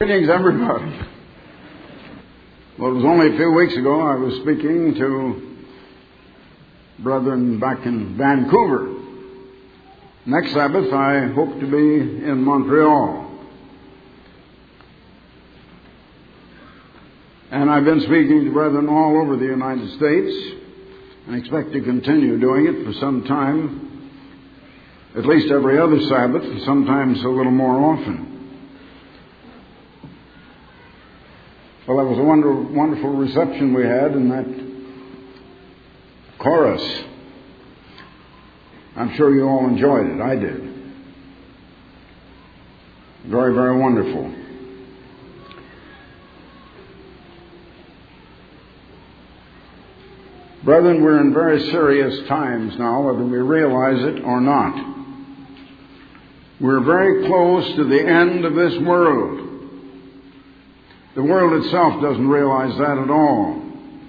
Greetings, everybody. Well, it was only a few weeks ago I was speaking to brethren back in Vancouver. Next Sabbath I hope to be in Montreal. And I've been speaking to brethren all over the United States and expect to continue doing it for some time, at least every other Sabbath, sometimes a little more often. Well, that was a wonderful reception we had in that chorus. I'm sure you all enjoyed it. I did. Very, very wonderful. Brethren, we're in very serious times now, whether we realize it or not. We're very close to the end of this world. The world itself doesn't realize that at all.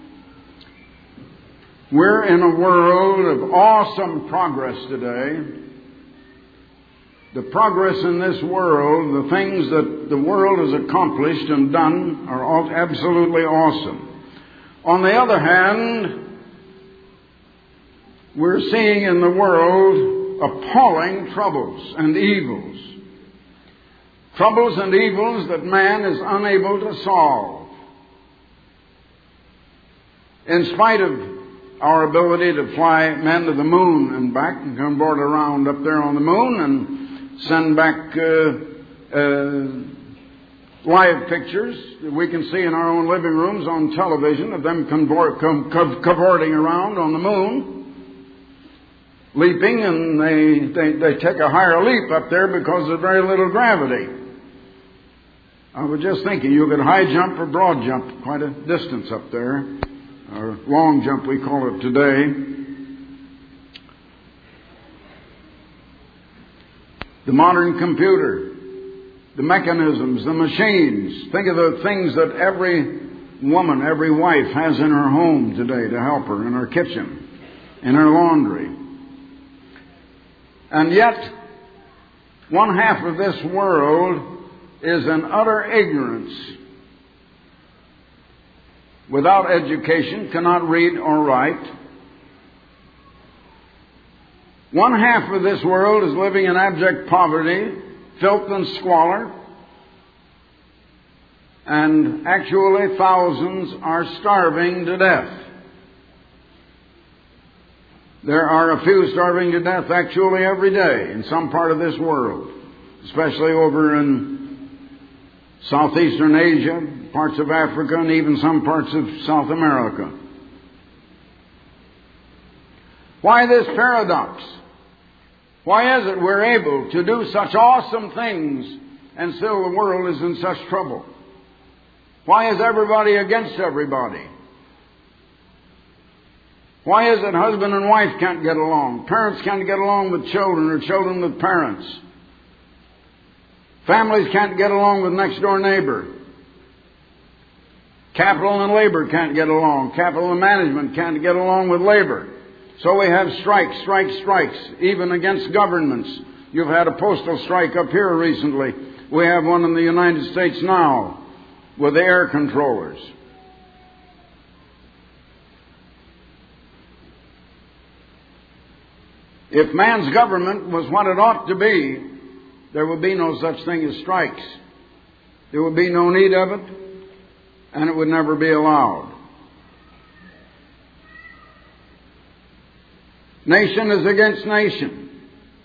We're in a world of awesome progress today. The progress in this world, the things that the world has accomplished and done are absolutely awesome. On the other hand, we're seeing in the world appalling troubles and evils. Troubles and evils that man is unable to solve. In spite of our ability to fly men to the moon and back and come board around up there on the moon and send back live pictures that we can see in our own living rooms on television of them cavorting around on the moon, leaping, and they take a higher leap up there because of very little gravity. I was just thinking you could high jump or broad jump quite a distance up there, or long jump we call it today. The modern computer, the mechanisms, the machines. Think of the things that every woman, every wife has in her home today to help her, in her kitchen, in her laundry. And yet, one half of this world is in utter ignorance, without education, cannot read or write. One half of this world is living in abject poverty, filth and squalor, and actually thousands are starving to death. There are a few starving to death actually every day in some part of this world, especially over in Southeastern Asia, parts of Africa, and even some parts of South America. Why this paradox? Why is it we're able to do such awesome things and still the world is in such trouble? Why is everybody against everybody? Why is it husband and wife can't get along? Parents can't get along with children, or children with parents? Families can't get along with next door neighbor. Capital and labor can't get along. Capital and management can't get along with labor. So we have strikes, even against governments. You've had a postal strike up here recently. We have one in the United States now with the air controllers. If man's government was what it ought to be, there would be no such thing as strikes. There would be no need of it, and it would never be allowed. Nation is against nation.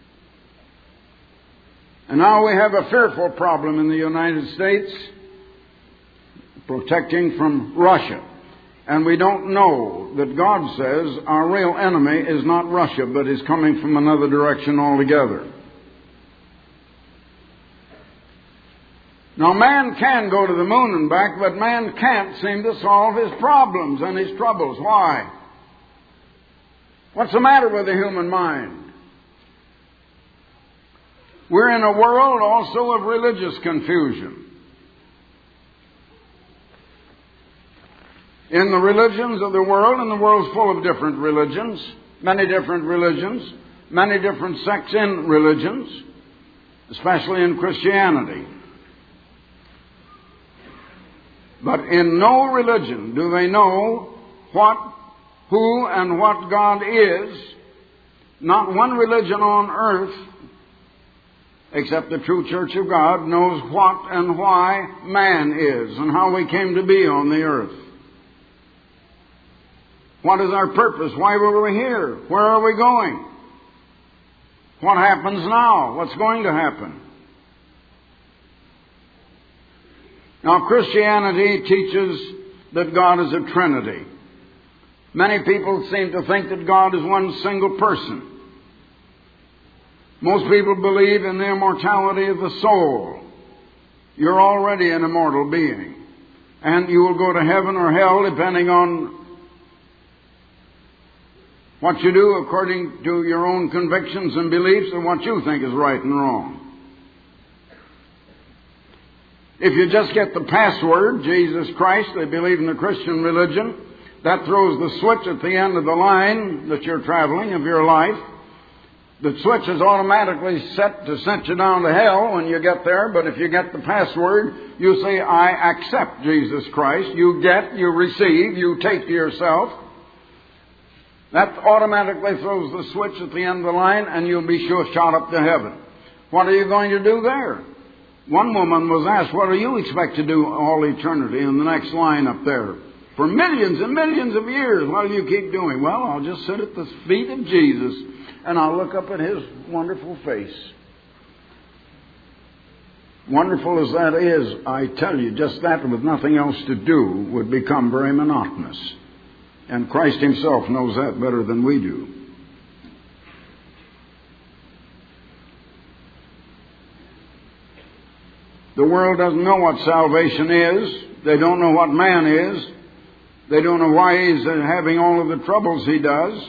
And now we have a fearful problem in the United States, protecting from Russia. And we don't know that God says our real enemy is not Russia, but is coming from another direction altogether. Now, man can go to the moon and back, but man can't seem to solve his problems and his troubles. Why? What's the matter with the human mind? We're in a world also of religious confusion. In the religions of the world, and the world's full of different religions, many different sects in religions, especially in Christianity. But in no religion do they know who and what God is. Not one religion on earth, except the true Church of God, knows what and why man is and how we came to be on the earth. What is our purpose? Why were we here? Where are we going? What happens now? What's going to happen? Now, Christianity teaches that God is a Trinity. Many people seem to think that God is one single person. Most people believe in the immortality of the soul. You're already an immortal being. And you will go to heaven or hell depending on what you do according to your own convictions and beliefs and what you think is right and wrong. If you just get the password, Jesus Christ, they believe in the Christian religion, that throws the switch at the end of the line that you're traveling of your life. The switch is automatically set to send you down to hell when you get there, but if you get the password, you say, I accept Jesus Christ. You receive, you take to yourself. That automatically throws the switch at the end of the line, and you'll be sure shot up to heaven. What are you going to do there? One woman was asked, what do you expect to do all eternity in the next line up there? For millions and millions of years, what do you keep doing? Well, I'll just sit at the feet of Jesus, and I'll look up at His wonderful face. Wonderful as that is, I tell you, just that with nothing else to do would become very monotonous. And Christ Himself knows that better than we do. The world doesn't know what salvation is. They don't know what man is. They don't know why he's having all of the troubles he does.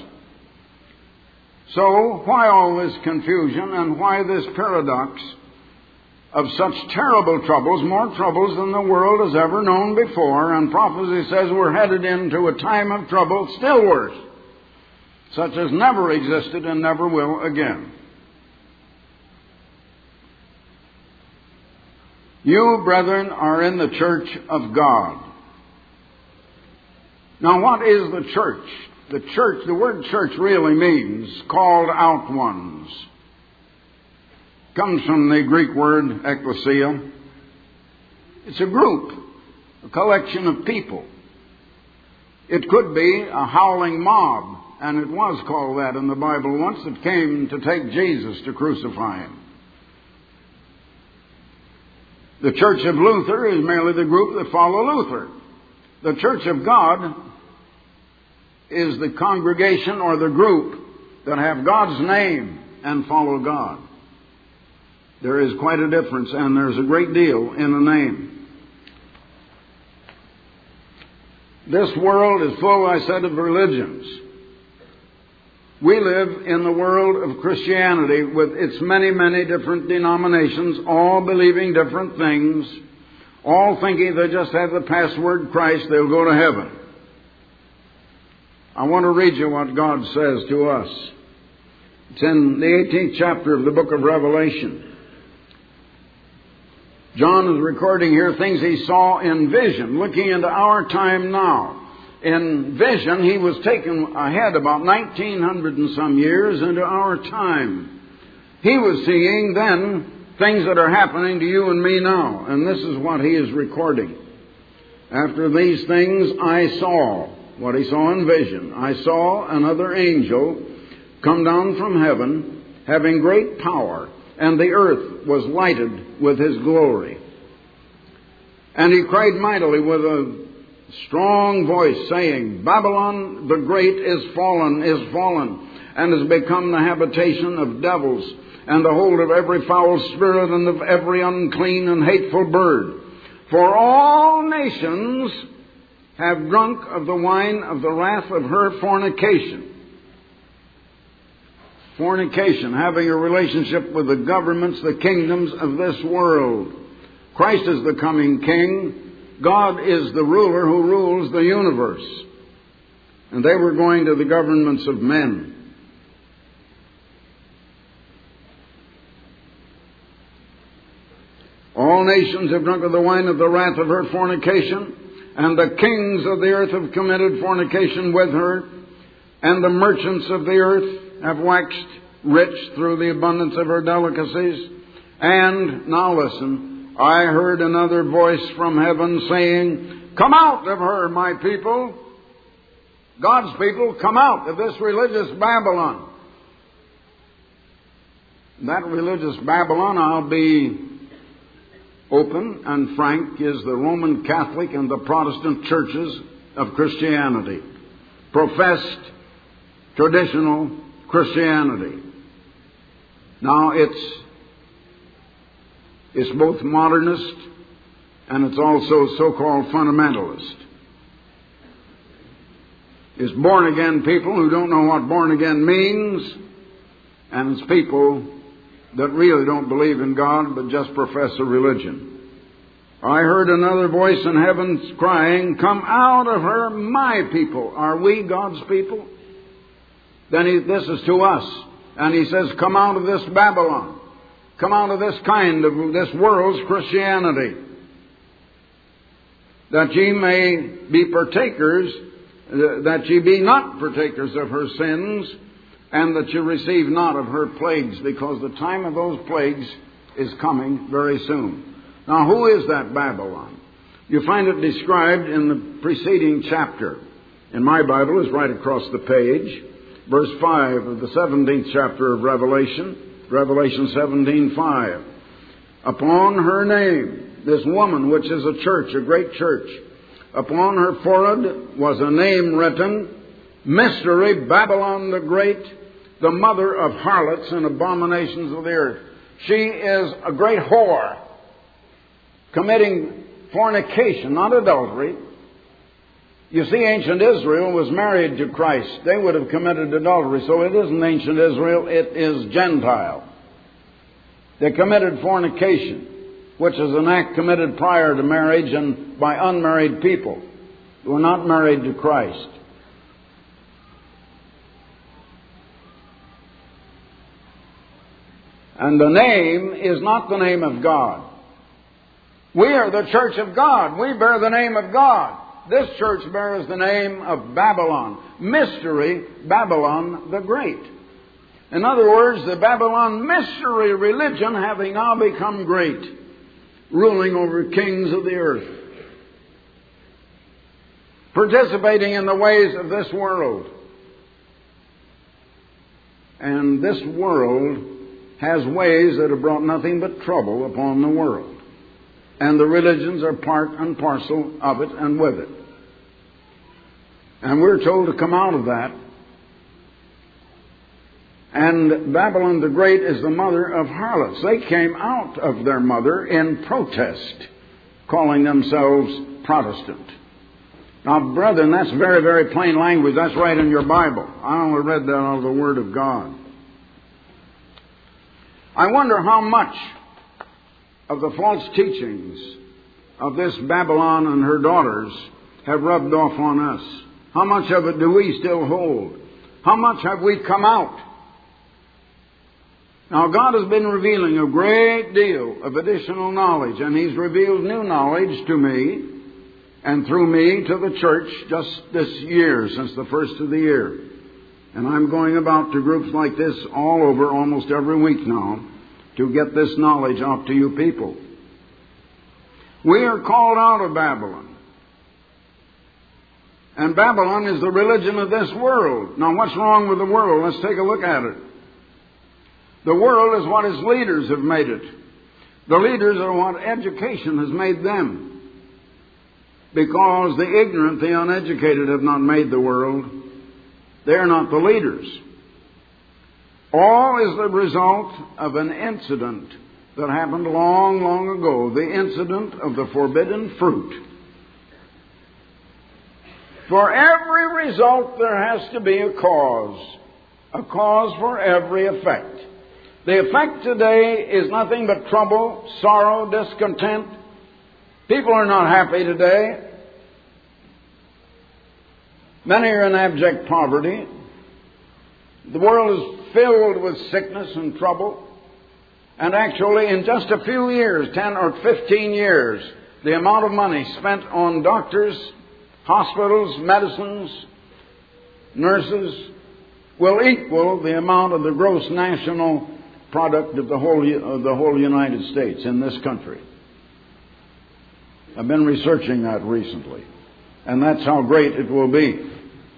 So, why all this confusion and why this paradox of such terrible troubles, more troubles than the world has ever known before, and prophecy says we're headed into a time of trouble still worse, such as never existed and never will again. You, brethren, are in the church of God. Now, what is the church? The church, the word church really means called out ones. Comes from the Greek word ecclesia. It's a group, a collection of people. It could be a howling mob, and it was called that in the Bible once, that came to take Jesus to crucify Him. The Church of Luther is merely the group that follow Luther. The Church of God is the congregation or the group that have God's name and follow God. There is quite a difference, and there's a great deal in the name. This world is full, I said, of religions. We live in the world of Christianity with its many, many different denominations, all believing different things, all thinking they just have the password Christ, they'll go to heaven. I want to read you what God says to us. It's in the 18th chapter of the book of Revelation. John is recording here things he saw in vision, looking into our time now. In vision, he was taken ahead about 1900 and some years into our time. He was seeing then things that are happening to you and me now. And this is what he is recording. After these things I saw, what he saw in vision, I saw another angel come down from heaven, having great power, and the earth was lighted with his glory. And he cried mightily with a strong voice, saying, Babylon the great is fallen, and has become the habitation of devils, and the hold of every foul spirit, and of every unclean and hateful bird. For all nations have drunk of the wine of the wrath of her fornication. Fornication, having a relationship with the governments, the kingdoms of this world. Christ is the coming king. God is the ruler who rules the universe. And they were going to the governments of men. All nations have drunk of the wine of the wrath of her fornication. and the kings of the earth have committed fornication with her, and the merchants of the earth have waxed rich through the abundance of her delicacies. And, now listen, I heard another voice from heaven saying, come out of her, my people. God's people, come out of this religious Babylon. That religious Babylon, I'll be open and frank, is the Roman Catholic and the Protestant churches of Christianity. Professed, traditional Christianity. Now, it's both modernist and it's also so-called fundamentalist. It's born-again people who don't know what born-again means, and it's people that really don't believe in God but just profess a religion. I heard another voice in heaven crying, come out of her, my people. Are we God's people? Then this is to us. And he says, come out of this Babylon. Come out of this kind of this world's Christianity, that ye may be partakers, that ye be not partakers of her sins, and that ye receive not of her plagues, because the time of those plagues is coming very soon. Now, who is that Babylon? You find it described in the preceding chapter. In my Bible, it's right across the page. Verse 5 of the 17th chapter of Revelation. Revelation 17:5. Upon her name, this woman, which is a church, a great church, upon her forehead was a name written, Mystery, Babylon the Great, the mother of harlots and abominations of the earth. She is a great whore, committing fornication, not adultery. You see, ancient Israel was married to Christ. They would have committed adultery. So it isn't ancient Israel, it is Gentile. They committed fornication, which is an act committed prior to marriage and by unmarried people who are not married to Christ. And the name is not the name of God. We are the church of God. We bear the name of God. This church bears the name of Babylon. Mystery, Babylon the Great. In other words, the Babylon mystery religion having now become great, ruling over kings of the earth, participating in the ways of this world. And this world has ways that have brought nothing but trouble upon the world. And the religions are part and parcel of it and with it. And we're told to come out of that. And Babylon the Great is the mother of harlots. They came out of their mother in protest, calling themselves Protestant. Now, brethren, that's very, very plain language. That's right in your Bible. I only read that out of the Word of God. I wonder how much of the false teachings of this Babylon and her daughters have rubbed off on us. How much of it do we still hold? How much have we come out? Now, God has been revealing a great deal of additional knowledge, and He's revealed new knowledge to me and through me to the church just this year, since the first of the year. And I'm going about to groups like this all over almost every week now to get this knowledge out to you people. We are called out of Babylon. And Babylon is the religion of this world. Now, what's wrong with the world? Let's take a look at it. The world is what its leaders have made it. The leaders are what education has made them. Because the ignorant, the uneducated have not made the world. They are not the leaders. All is the result of an incident that happened long, long ago. The incident of the forbidden fruit. For every result there has to be a cause for every effect. The effect today is nothing but trouble, sorrow, discontent. People are not happy today. Many are in abject poverty. The world is filled with sickness and trouble. And actually, in just a few years, 10 or 15 years, the amount of money spent on doctors, hospitals, medicines, nurses, will equal the amount of the gross national product of the whole United States in this country. I've been researching that recently, and that's how great it will be.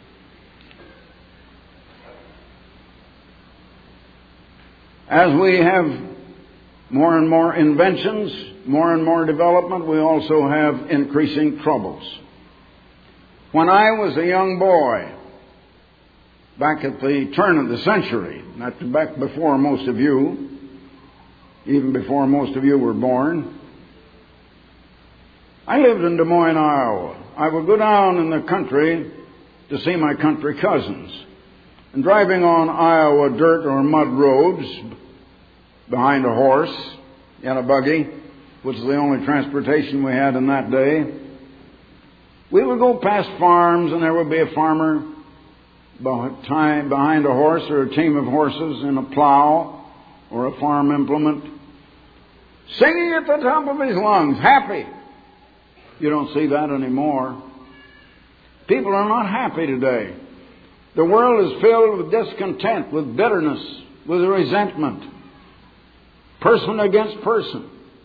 As we have more and more inventions, more and more development, we also have increasing troubles. When I was a young boy, back at the turn of the century, back before most of you, even before most of you were born, I lived in Des Moines, Iowa. I would go down in the country to see my country cousins. And driving on Iowa dirt or mud roads behind a horse in a buggy, which is the only transportation we had in that day, we would go past farms, and there would be a farmer behind a horse or a team of horses in a plow or a farm implement, singing at the top of his lungs, happy. You don't see that anymore. People are not happy today. The world is filled with discontent, with bitterness, with resentment, person against person.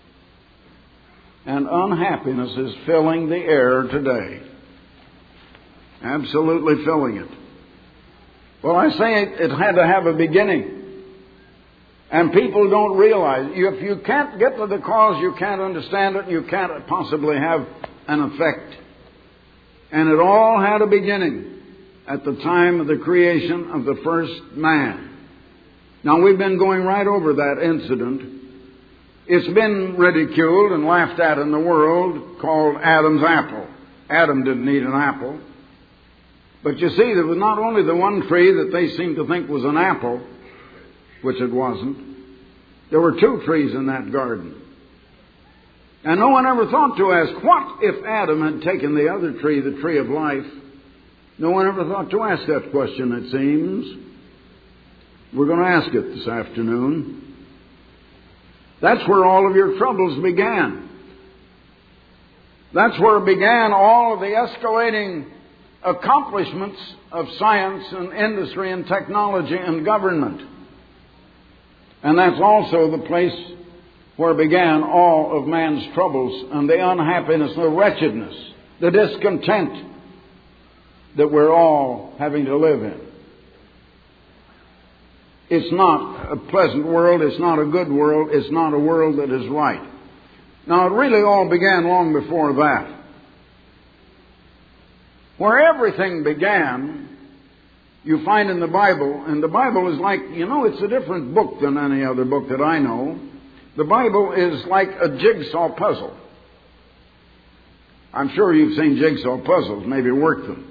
And unhappiness is filling the air today. Absolutely filling it. Well, I say it had to have a beginning. And people don't realize, if you can't get to the cause, you can't understand it, you can't possibly have an effect. And it all had a beginning at the time of the creation of the first man. Now, we've been going right over that incident. It's been ridiculed and laughed at in the world, called Adam's apple. Adam didn't eat an apple. But you see, there was not only the one tree that they seemed to think was an apple, which it wasn't. There were two trees in that garden. And no one ever thought to ask, what if Adam had taken the other tree, the tree of life? No one ever thought to ask that question, it seems. We're going to ask it this afternoon. That's where all of your troubles began. That's where began all of the escalating accomplishments of science and industry and technology and government. And that's also the place where began all of man's troubles and the unhappiness, the wretchedness, the discontent that we're all having to live in. It's not a pleasant world. It's not a good world. It's not a world that is right. Now, it really all began long before that. Where everything began, you find in the Bible, and the Bible is like, it's a different book than any other book that I know. The Bible is like a jigsaw puzzle. I'm sure you've seen jigsaw puzzles, maybe worked them.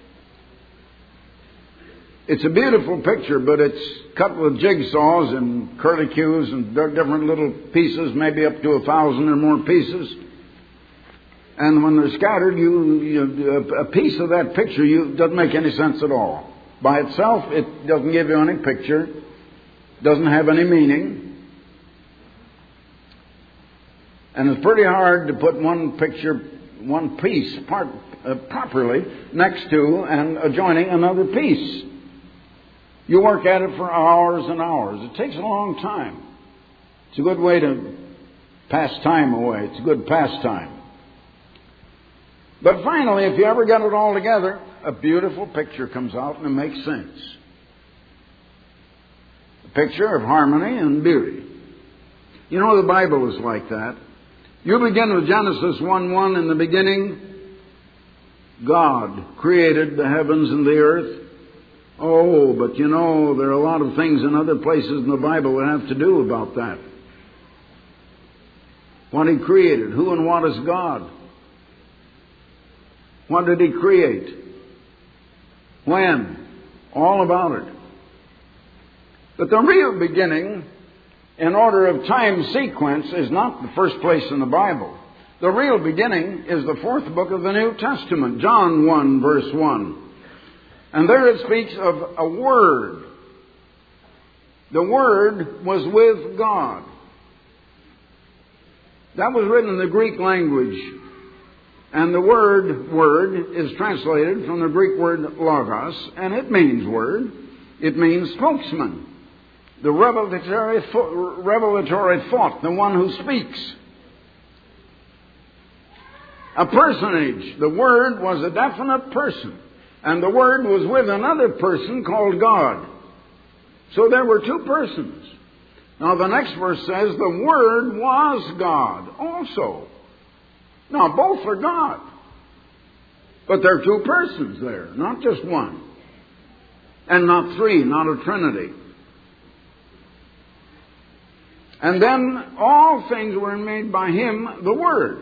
It's a beautiful picture, but it's cut with jigsaws and curlicues and different little pieces, maybe up to 1,000 or more pieces. And when they're scattered, a piece of that picture doesn't make any sense at all. By itself, it doesn't give you any picture, doesn't have any meaning. And it's pretty hard to put one piece properly next to and adjoining another piece. You work at it for hours and hours. It takes a long time. It's a good way to pass time away. It's a good pastime. But finally, if you ever get it all together, a beautiful picture comes out and it makes sense. A picture of harmony and beauty. The Bible is like that. You begin with Genesis 1:1. In the beginning, God created the heavens and the earth. Oh, but there are a lot of things in other places in the Bible that have to do about that. What He created. Who and what is God? What did He create? When? All about it. But the real beginning, in order of time sequence, is not the first place in the Bible. The real beginning is the fourth book of the New Testament, John 1, verse 1. And there it speaks of a Word. The Word was with God. That was written in the Greek language. And the word is translated from the Greek word logos, and it means word. It means spokesman. The revelatory thought, the one who speaks. A personage. The Word was a definite person. And the Word was with another person called God. So there were two persons. Now the next verse says the Word was God also. Now both are God. But there are two persons there, not just one. And not three, not a trinity. And then all things were made by Him, the Word.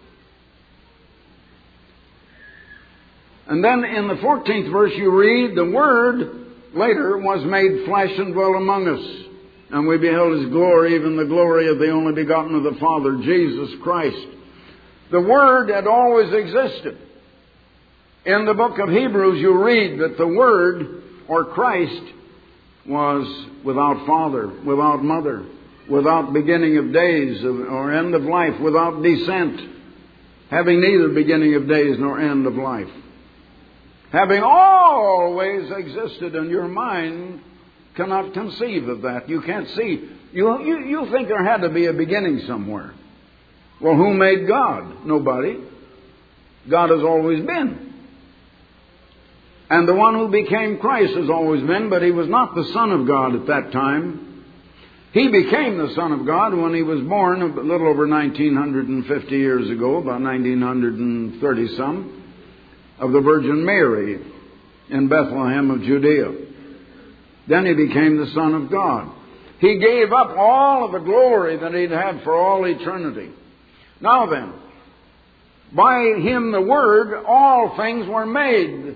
And then in the 14th verse you read, the Word later was made flesh and dwelt among us. And we beheld His glory, even the glory of the only begotten of the Father, Jesus Christ. The Word had always existed. In the book of Hebrews you read that the Word, or Christ, was without father, without mother, without beginning of days or end of life, without descent, having neither beginning of days nor end of life. Having always existed, and your mind cannot conceive of that. You can't see. You think there had to be a beginning somewhere. Well, who made God? Nobody. God has always been. And the one who became Christ has always been, but He was not the Son of God at that time. He became the Son of God when He was born a little over 1950 years ago, about 1930-some, of the Virgin Mary in Bethlehem of Judea. Then He became the Son of God. He gave up all of the glory that He'd had for all eternity. Now then, by Him, the Word, all things were made.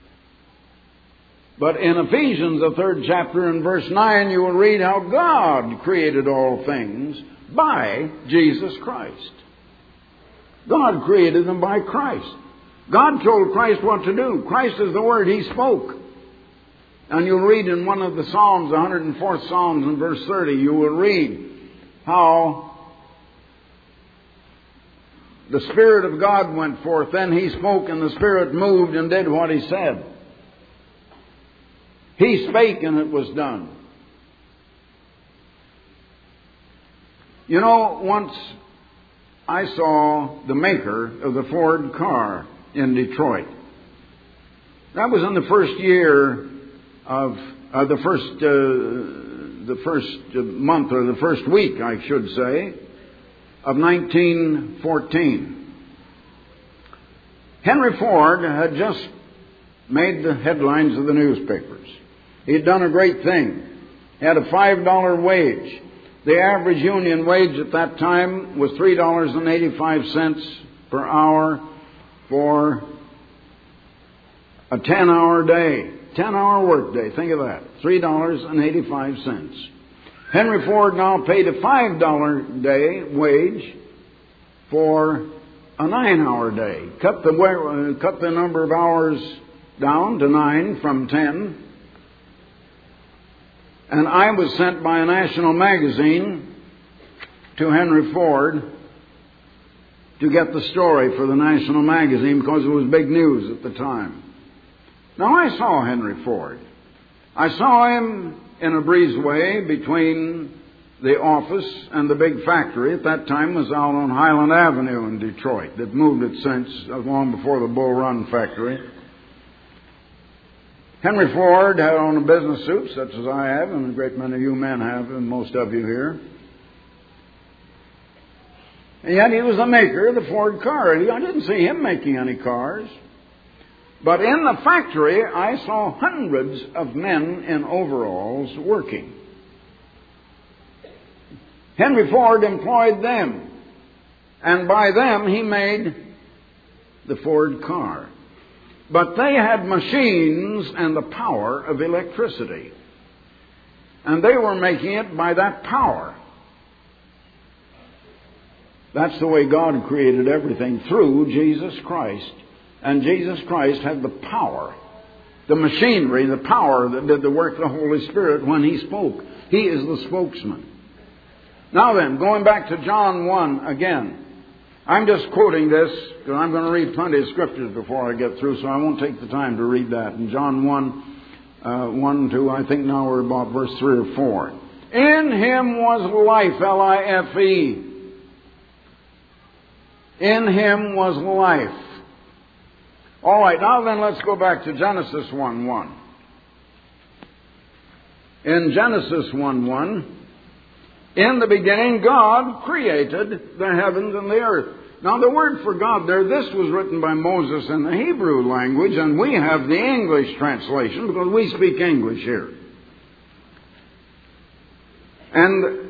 But in Ephesians, the 3rd chapter, and verse 9, you will read how God created all things by Jesus Christ. God created them by Christ. God told Christ what to do. Christ is the Word. He spoke. And you'll read in one of the Psalms, the 104th Psalms, in verse 30, you will read how the Spirit of God went forth. Then He spoke, and the Spirit moved and did what He said. He spake, and it was done. You know, once I saw the maker of the Ford car in Detroit. That was in the first year of the first month, or the first week, I should say, of 1914. Henry Ford had just made the headlines of the newspapers. He had done a great thing. He had a $5 wage. The average union wage at that time was $3.85 per hour for a 10-hour day. 10-hour work day. Think of that. $3.85. Henry Ford now paid a $5 day wage for a 9-hour day. Cut the number of hours down to 9 from 10. And I was sent by a national magazine to Henry Ford to get the story for the national magazine because it was big news at the time. Now I saw Henry Ford. I saw him in a breezeway between the office and the big factory. At that time was out on Highland Avenue in Detroit. They've moved it since, long before the Bull Run factory. Henry Ford had on a business suit, such as I have, and a great many of you men have, and most of you here. And yet he was the maker of the Ford car. I didn't see him making any cars. But in the factory, I saw hundreds of men in overalls working. Henry Ford employed them. And by them, he made the Ford car. But they had machines and the power of electricity. And they were making it by that power. That's the way God created everything, through Jesus Christ. And Jesus Christ had the power, the machinery, the power that did the work of the Holy Spirit when He spoke. He is the spokesman. Now then, going back to John 1 again. I'm just quoting this because I'm going to read plenty of scriptures before I get through, so I won't take the time to read that. In John 1, 2, I think now we're about verse 3 or 4. In Him was life, L-I-F-E. In Him was life. All right, now then let's go back to Genesis 1:1. In Genesis 1:1, in the beginning God created the heavens and the earth. Now the word for God there, this was written by Moses in the Hebrew language, and we have the English translation because we speak English here. And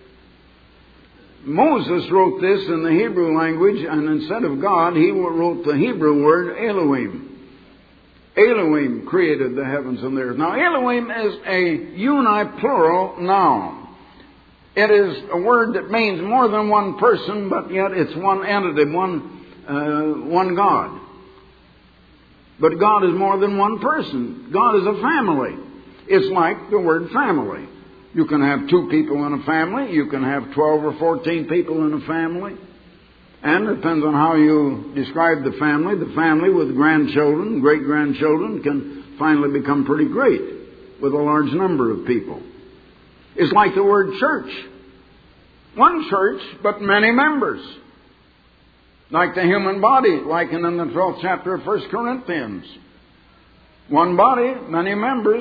Moses wrote this in the Hebrew language, and instead of God, he wrote the Hebrew word Elohim. Elohim created the heavens and the earth. Now, Elohim is a uniplural noun. It is a word that means more than one person, but yet it's one entity, one God. But God is more than one person. God is a family. It's like the word family. You can have 2 people in a family. You can have 12 or 14 people in a family. And it depends on how you describe the family. The family with grandchildren, great-grandchildren, can finally become pretty great with a large number of people. It's like the word church. One church, but many members. Like the human body, likened in the 12th chapter of 1 Corinthians. One body, many members.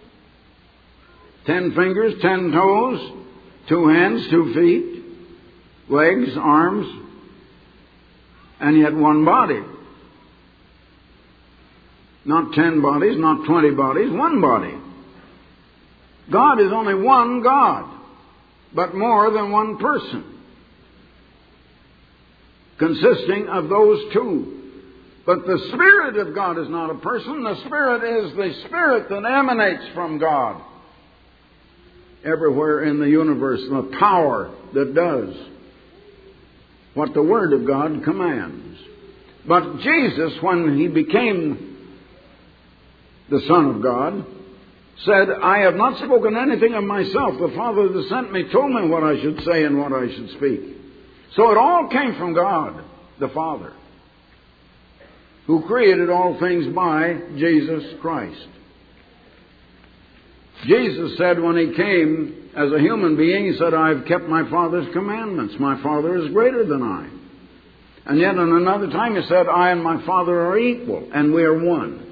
10 fingers, 10 toes, 2 hands, 2 feet, legs, arms, and yet one body. Not 10 bodies, not 20 bodies, one body. God is only one God, but more than one person, consisting of those 2. But the Spirit of God is not a person. The Spirit is the Spirit that emanates from God. Everywhere in the universe, the power that does what the Word of God commands. But Jesus, when He became the Son of God, said, I have not spoken anything of myself. The Father that sent me told me what I should say and what I should speak. So it all came from God, the Father, who created all things by Jesus Christ. Jesus said when He came as a human being, He said, I have kept my Father's commandments. My Father is greater than I. And yet in another time He said, I and my Father are equal, and we are one.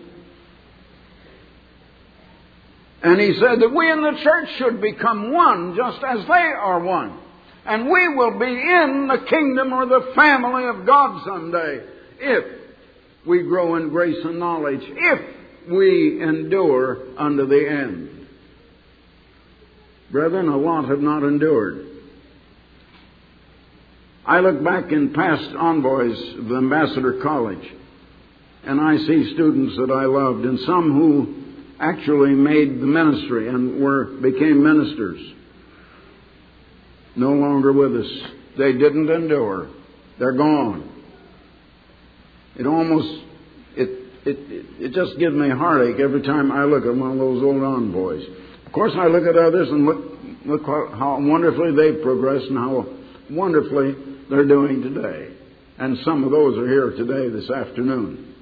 And He said that we in the church should become one, just as they are one. And we will be in the kingdom or the family of God someday, if we grow in grace and knowledge, if we endure unto the end. Brethren, a lot have not endured. I look back in past envoys of the Ambassador College, and I see students that I loved, and some who actually made the ministry and became ministers, no longer with us. They didn't endure. They're gone. It just gives me a heartache every time I look at one of those old envoys. Of course, I look at others and look how wonderfully they've progressed and how wonderfully they're doing today. And some of those are here today, this afternoon.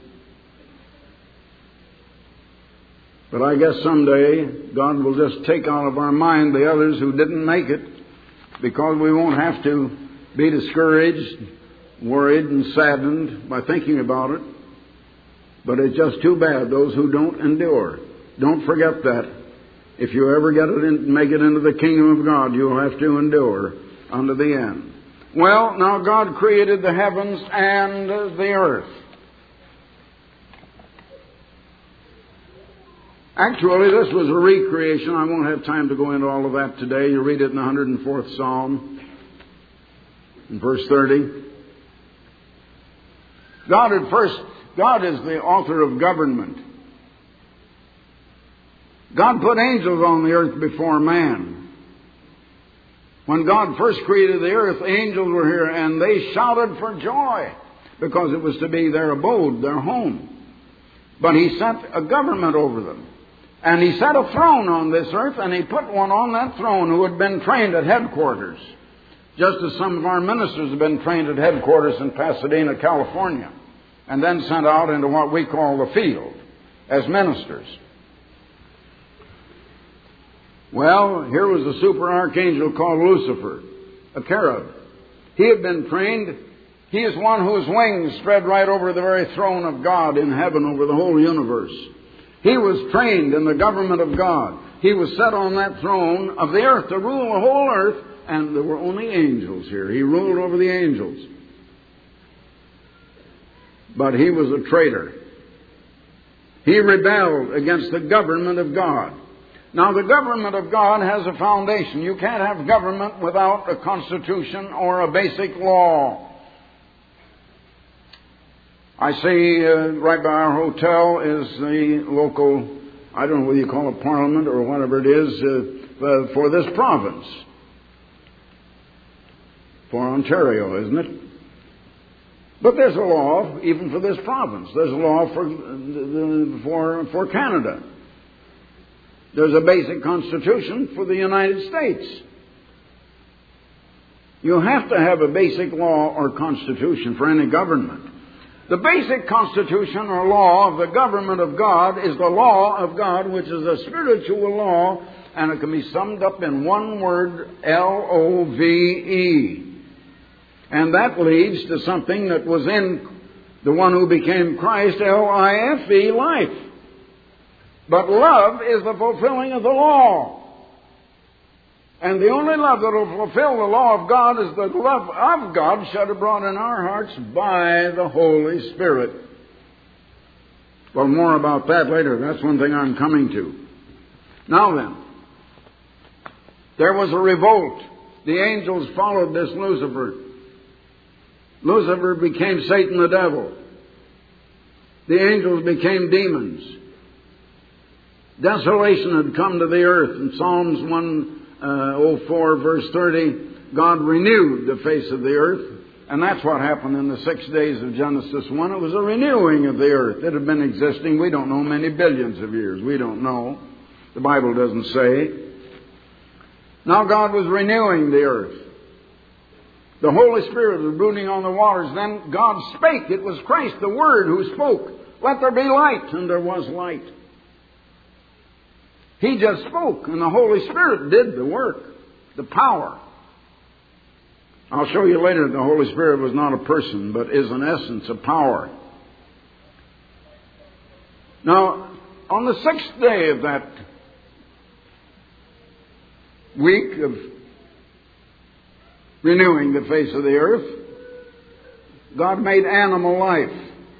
But I guess someday God will just take out of our mind the others who didn't make it, because we won't have to be discouraged, worried, and saddened by thinking about it. But it's just too bad, those who don't endure. Don't forget that. If you ever make it into the kingdom of God, you'll have to endure unto the end. Well, now God created the heavens and the earth. Actually, this was a recreation. I won't have time to go into all of that today. You read it in the 104th Psalm, in verse 30. God is the author of government. God put angels on the earth before man. When God first created the earth, angels were here, and they shouted for joy because it was to be their abode, their home. But He set a government over them. And He set a throne on this earth, and He put one on that throne who had been trained at headquarters Just as some of our ministers have been trained at headquarters in Pasadena, California, and then sent out into what we call the field as ministers. Well, here was a super archangel called Lucifer, a cherub. He had been trained. He is one whose wings spread right over the very throne of God in heaven over the whole universe. He was trained in the government of God. He was set on that throne of the earth to rule the whole earth, and there were only angels here. He ruled over the angels. But he was a traitor. He rebelled against the government of God. Now, the government of God has a foundation. You can't have government without a constitution or a basic law. I see right by our hotel is the local, I don't know whether you call it parliament or whatever it is, for this province. For Ontario, isn't it? But there's a law even for this province. There's a law for Canada. There's a basic constitution for the United States. You have to have a basic law or constitution for any government. The basic constitution or law of the government of God is the law of God, which is a spiritual law, and it can be summed up in one word, L-O-V-E. And that leads to something that was in the one who became Christ, L-I-F-E, life. But love is the fulfilling of the law. And the only love that will fulfill the law of God is the love of God shed abroad in our hearts by the Holy Spirit. Well, more about that later. That's one thing I'm coming to. Now then, there was a revolt. The angels followed this Lucifer. Lucifer became Satan the devil. The angels became demons. Desolation had come to the earth. In Psalms 104, verse 30, God renewed the face of the earth. And that's what happened in the 6 days of Genesis 1. It was a renewing of the earth. It had been existing, we don't know, many billions of years. We don't know. The Bible doesn't say. Now God was renewing the earth. The Holy Spirit was brooding on the waters. Then God spake. It was Christ, the Word, who spoke. Let there be light. And there was light. He just spoke, and the Holy Spirit did the work, the power. I'll show you later that the Holy Spirit was not a person, but is in essence a power. Now, on the 6th day of that week of renewing the face of the earth, God made animal life.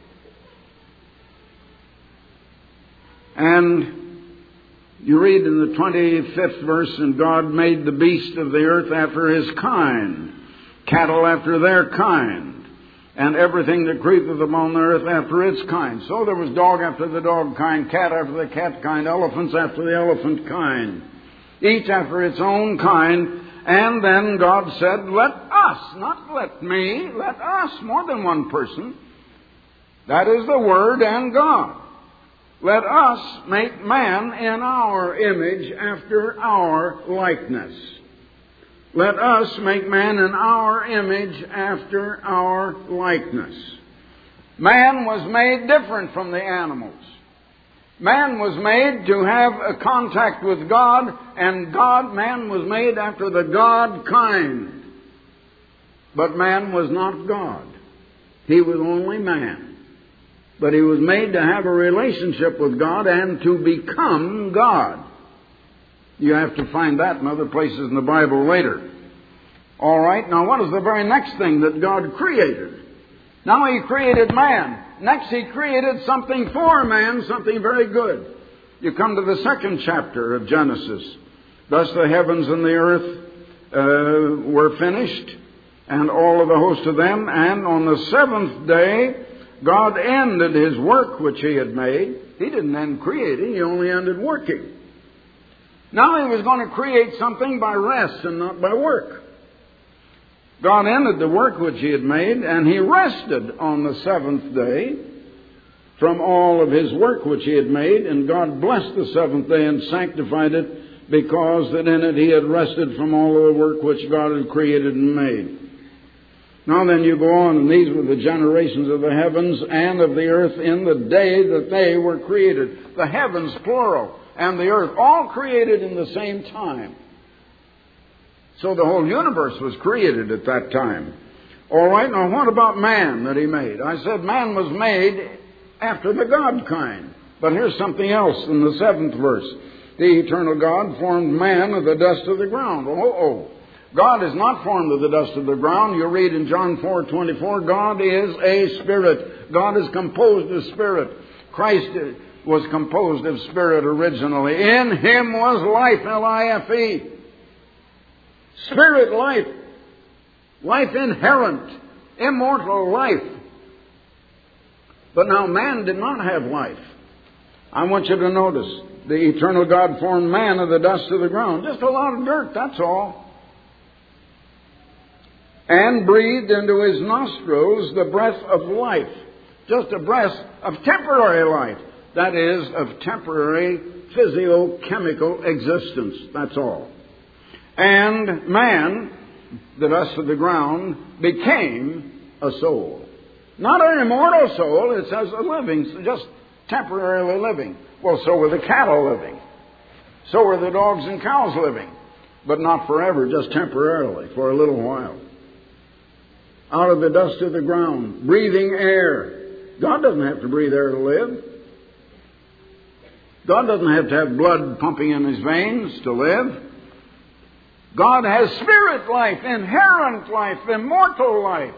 And you read in the 25th verse, and God made the beast of the earth after his kind, cattle after their kind, and everything that creepeth upon the earth after its kind. So there was dog after the dog kind, cat after the cat kind, elephants after the elephant kind, each after its own kind. And then God said, let us, not let me, let us, more than one person. That is the Word and God. Let us make man in our image after our likeness. Let us make man in our image after our likeness. Man was made different from the animals. Man was made to have a contact with God, and man was made after the God kind. But man was not God. He was only man. But he was made to have a relationship with God and to become God. You have to find that in other places in the Bible later. All right, now what is the very next thing that God created? Now He created man. Next He created something for man, something very good. You come to the 2nd chapter of Genesis. Thus the heavens and the earth were finished, and all of the host of them. And on the 7th day, God ended His work which He had made. He didn't end creating, He only ended working. Now He was going to create something by rest and not by work. God ended the work which He had made, and He rested on the 7th day from all of His work which He had made. And God blessed the 7th day and sanctified it, because that in it he had rested from all of the work which God had created and made. Now then you go on, and these were the generations of the heavens and of the earth in the day that they were created. The heavens, plural, and the earth, all created in the same time. So the whole universe was created at that time. All right, now what about man that he made? I said man was made after the God kind. But here's something else in the 7th verse. The eternal God formed man of the dust of the ground. God is not formed of the dust of the ground. You read in John 4:24, God is a spirit. God is composed of spirit. Christ was composed of spirit originally. In him was life, L-I-F-E. Spirit life. Life inherent. Immortal life. But now man did not have life. I want you to notice, the eternal God formed man of the dust of the ground. Just a lot of dirt, that's all. And breathed into his nostrils the breath of life. Just a breath of temporary life. That is, of temporary physiochemical existence. That's all. And man, the dust of the ground, became a soul. Not an immortal soul, it says a living, just temporarily living. Well, so were the cattle living. So were the dogs and cows living. But not forever, just temporarily, for a little while. Out of the dust of the ground, breathing air. God doesn't have to breathe air to live. God doesn't have to have blood pumping in his veins to live. God has spirit life, inherent life, immortal life.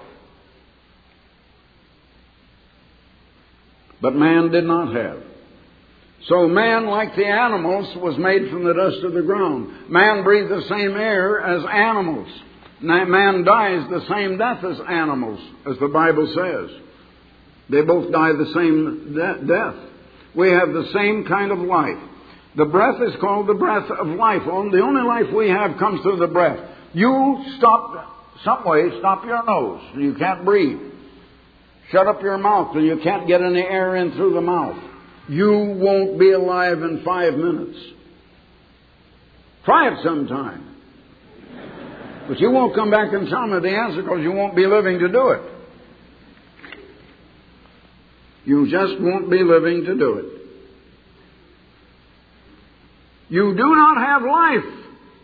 But man did not have. So man, like the animals, was made from the dust of the ground. Man breathed the same air as animals. Man dies the same death as animals, as the Bible says. They both die the same death. We have the same kind of life. The breath is called the breath of life. The only life we have comes through the breath. You stop your nose. You can't breathe. Shut up your mouth and you can't get any air in through the mouth. You won't be alive in 5 minutes. Try it sometime. But you won't come back and tell me the answer because you won't be living to do it. You just won't be living to do it. You do not have life.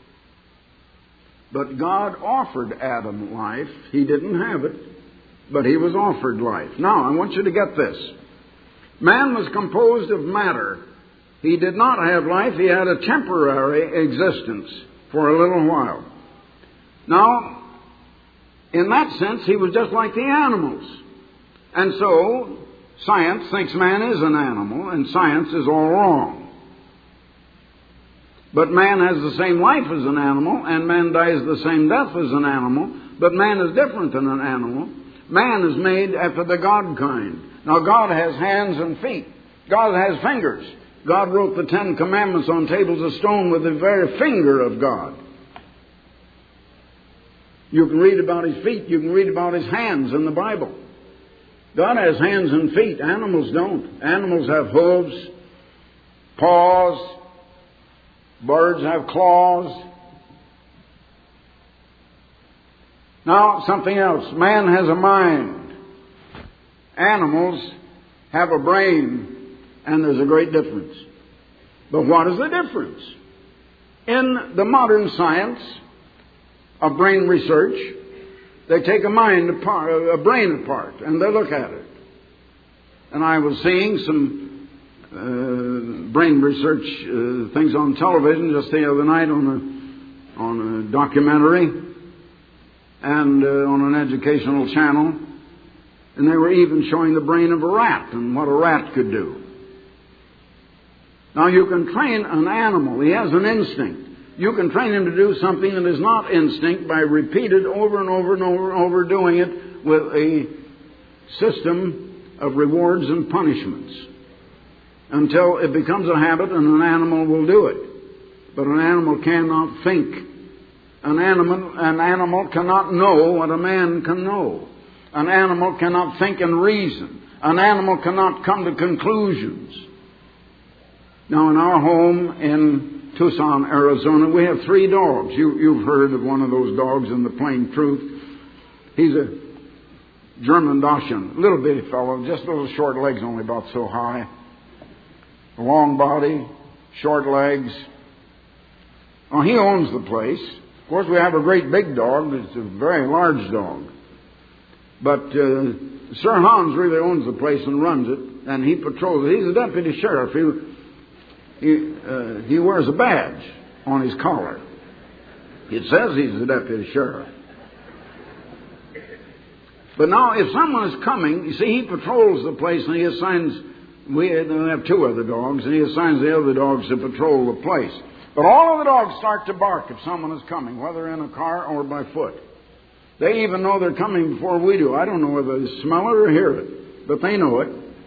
But God offered Adam life. He didn't have it, but he was offered life. Now, I want you to get this. Man was composed of matter. He did not have life. He had a temporary existence for a little while. Now, in that sense, he was just like the animals. And so, science thinks man is an animal, and science is all wrong. But man has the same life as an animal, and man dies the same death as an animal, but man is different than an animal. Man is made after the God kind. Now, God has hands and feet. God has fingers. God wrote the 10 Commandments on tables of stone with the very finger of God. You can read about his feet. You can read about his hands in the Bible. God has hands and feet. Animals don't. Animals have hooves, paws. Birds have claws. Now, something else. Man has a mind. Animals have a brain, and there's a great difference. But what is the difference? In the modern science of brain research, they take a brain apart, and they look at it. And I was seeing some brain research things on television just the other night on a documentary and on an educational channel, and they were even showing the brain of a rat and what a rat could do. Now, you can train an animal. He has an instinct. You can train him to do something that is not instinct by repeated over and over and over and over doing it with a system of rewards and punishments, until it becomes a habit and an animal will do it. But an animal cannot think. An animal cannot know what a man can know. An animal cannot think and reason. An animal cannot come to conclusions. Now, in our home in Tucson, Arizona, we have 3 dogs. You've heard of one of those dogs in the Plain Truth. He's a German Dachshund, little bitty fellow, just little short legs, only about so high. A long body, short legs. Well, he owns the place. Of course, we have a great big dog. It's a very large dog. But Sir Hans really owns the place and runs it, and he patrols it. He's a deputy sheriff. He wears a badge on his collar. It says he's the deputy sheriff. But now, if someone is coming, you see, he patrols the place, and he assigns, we have 2 other dogs, and he assigns the other dogs to patrol the place. But all of the dogs start to bark if someone is coming, whether in a car or by foot. They even know they're coming before we do. I don't know whether they smell it or hear it, but they know it.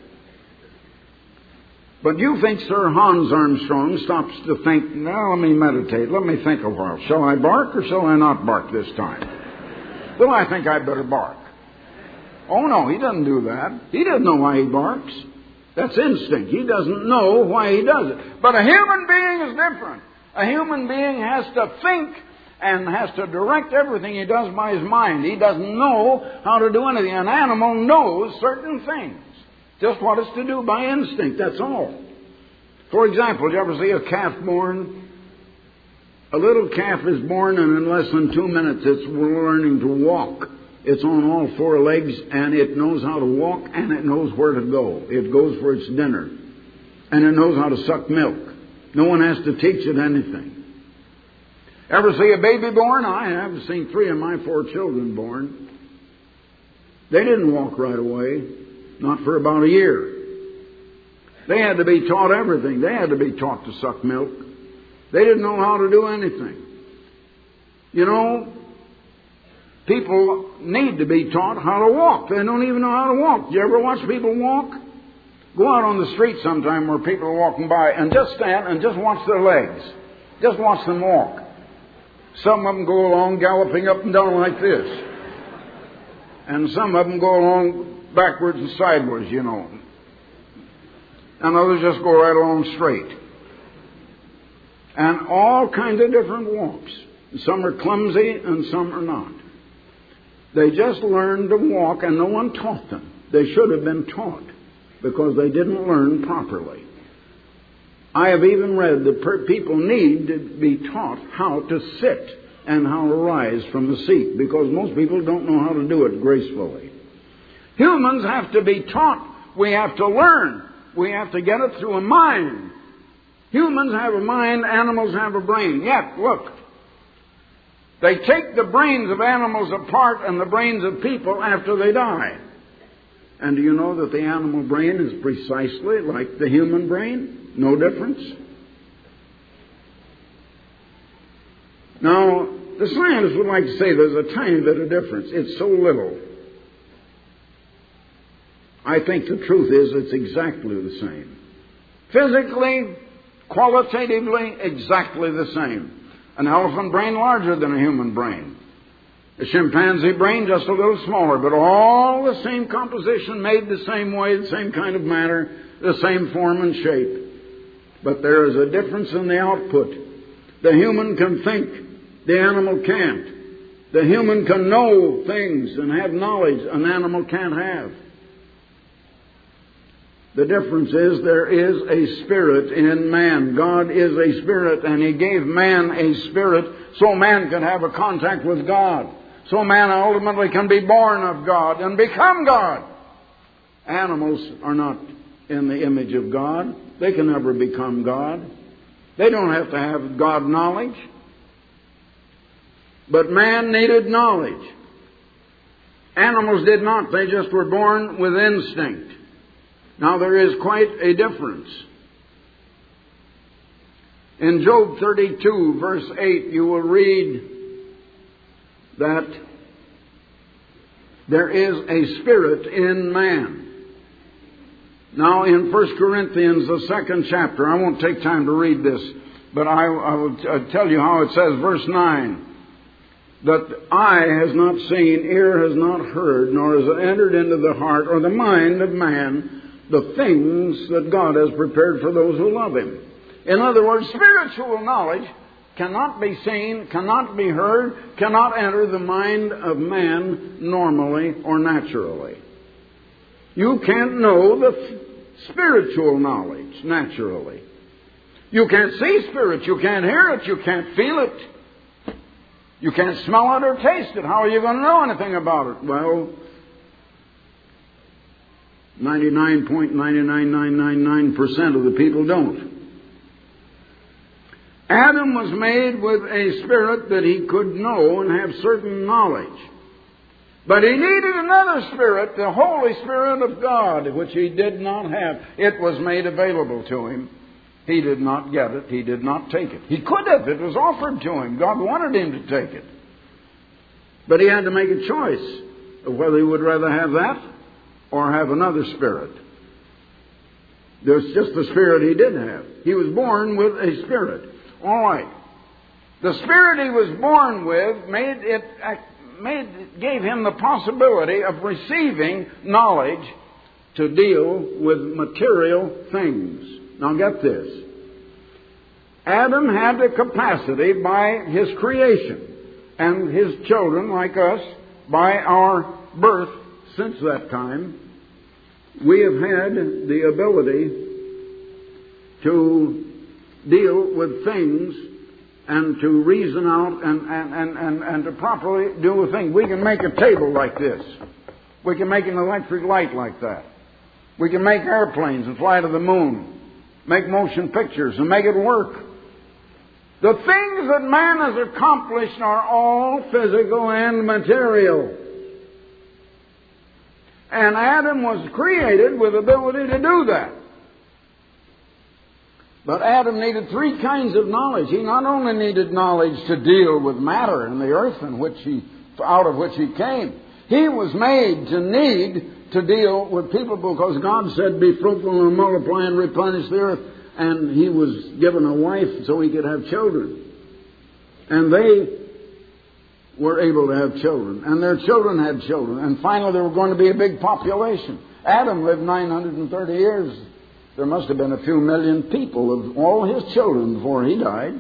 But you think Sir Hans Armstrong stops to think, now let me meditate, let me think a while. Shall I bark or shall I not bark this time? Well, I think I'd better bark. Oh, no, he doesn't do that. He doesn't know why he barks. That's instinct. He doesn't know why he does it. But a human being is different. A human being has to think and has to direct everything he does by his mind. He doesn't know how to do anything. An animal knows certain things. Just what it's to do by instinct, that's all. For example, did you ever see a calf born? A little calf is born and in less than 2 minutes it's learning to walk. It's on all 4 legs and it knows how to walk and it knows where to go. It goes for its dinner. And it knows how to suck milk. No one has to teach it anything. Ever see a baby born? I have seen 3 of my 4 children born. They didn't walk right away. Not for about a year. They had to be taught everything. They had to be taught to suck milk. They didn't know how to do anything. You know, people need to be taught how to walk. They don't even know how to walk. Do you ever watch people walk? Go out on the street sometime where people are walking by and just stand and just watch their legs. Just watch them walk. Some of them go along galloping up and down like this. And some of them go along backwards and sideways, you know. And others just go right along straight. And all kinds of different walks. Some are clumsy and some are not. They just learned to walk and no one taught them. They should have been taught because they didn't learn properly. I have even read that people need to be taught how to sit and how to rise from the seat because most people don't know how to do it gracefully. Humans have to be taught. We have to learn. We have to get it through a mind. Humans have a mind, animals have a brain. Yet, look, they take the brains of animals apart and the brains of people after they die. And do you know that the animal brain is precisely like the human brain? No difference. Now, the scientists would like to say there's a tiny bit of difference. It's so little. I think the truth is it's exactly the same. Physically, qualitatively, exactly the same. An elephant brain larger than a human brain. A chimpanzee brain just a little smaller, but all the same composition, made the same way, the same kind of matter, the same form and shape. But there is a difference in the output. The human can think, the animal can't. The human can know things and have knowledge an animal can't have. The difference is there is a spirit in man. God is a spirit, and He gave man a spirit so man can have a contact with God. So man ultimately can be born of God and become God. Animals are not in the image of God. They can never become God. They don't have to have God knowledge. But man needed knowledge. Animals did not. They just were born with instinct. Now there is quite a difference. In Job 32, verse 8, you will read that there is a spirit in man. Now in 1 Corinthians, the 2nd chapter, I won't take time to read this, but I will tell you how it says, verse 9, that eye has not seen, ear has not heard, nor has it entered into the heart or the mind of man the things that God has prepared for those who love Him. In other words, spiritual knowledge cannot be seen, cannot be heard, cannot enter the mind of man normally or naturally. You can't know the spiritual knowledge naturally. You can't see spirit, you can't hear it, you can't feel it. You can't smell it or taste it. How are you going to know anything about it? Well, 99.99999% of the people don't. Adam was made with a spirit that he could know and have certain knowledge. But he needed another spirit, the Holy Spirit of God, which he did not have. It was made available to him. He did not get it. He did not take it. He could have. It was offered to him. God wanted him to take it. But he had to make a choice of whether he would rather have that or have another spirit. There's just the spirit he did have. He was born with a spirit. All right. The spirit he was born with gave him the possibility of receiving knowledge to deal with material things. Now get this. Adam had the capacity by his creation and his children, like us, by our birth since that time, we have had the ability to deal with things and to reason out and to properly do a thing. We can make a table like this. We can make an electric light like that. We can make airplanes and fly to the moon, make motion pictures and make it work. The things that man has accomplished are all physical and material. And Adam was created with the ability to do that. But Adam needed three kinds of knowledge. He not only needed knowledge to deal with matter in the earth out of which he came. He was made to need to deal with people because God said, be fruitful and multiply and replenish the earth. And he was given a wife so he could have children. And they were able to have children. And their children had children. And finally there were going to be a big population. Adam lived 930 years. There must have been a few million people of all his children before he died.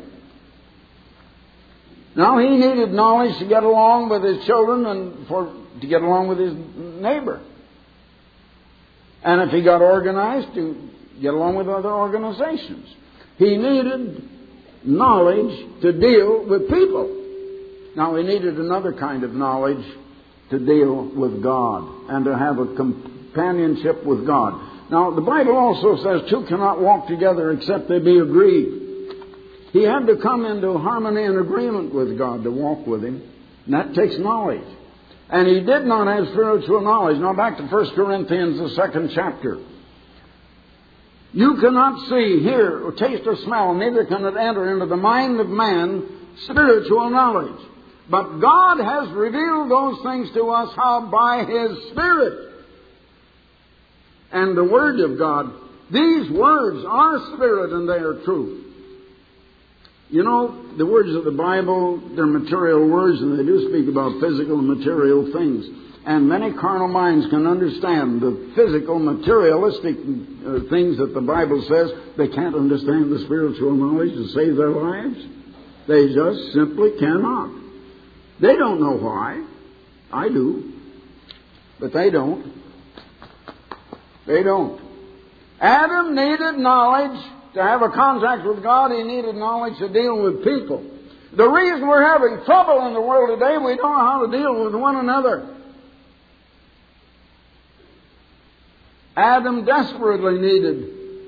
Now he needed knowledge to get along with his children and to get along with his neighbor. And if he got organized, to get along with other organizations. He needed knowledge to deal with people. Now he needed another kind of knowledge to deal with God and to have a companionship with God. Now, the Bible also says two cannot walk together except they be agreed. He had to come into harmony and agreement with God to walk with Him. And that takes knowledge. And he did not have spiritual knowledge. Now, back to 1 Corinthians, the 2nd chapter. You cannot see, hear, or taste, or smell, neither can it enter into the mind of man spiritual knowledge. But God has revealed those things to us, how? By His Spirit. And the Word of God, these words are spirit and they are truth. You know, the words of the Bible, they're material words and they do speak about physical and material things. And many carnal minds can understand the physical, materialistic things that the Bible says. They can't understand the spiritual knowledge to save their lives. They just simply cannot. They don't know why. I do. But they don't. They don't. Adam needed knowledge to have a contact with God. He needed knowledge to deal with people. The reason we're having trouble in the world today, we don't know how to deal with one another. Adam desperately needed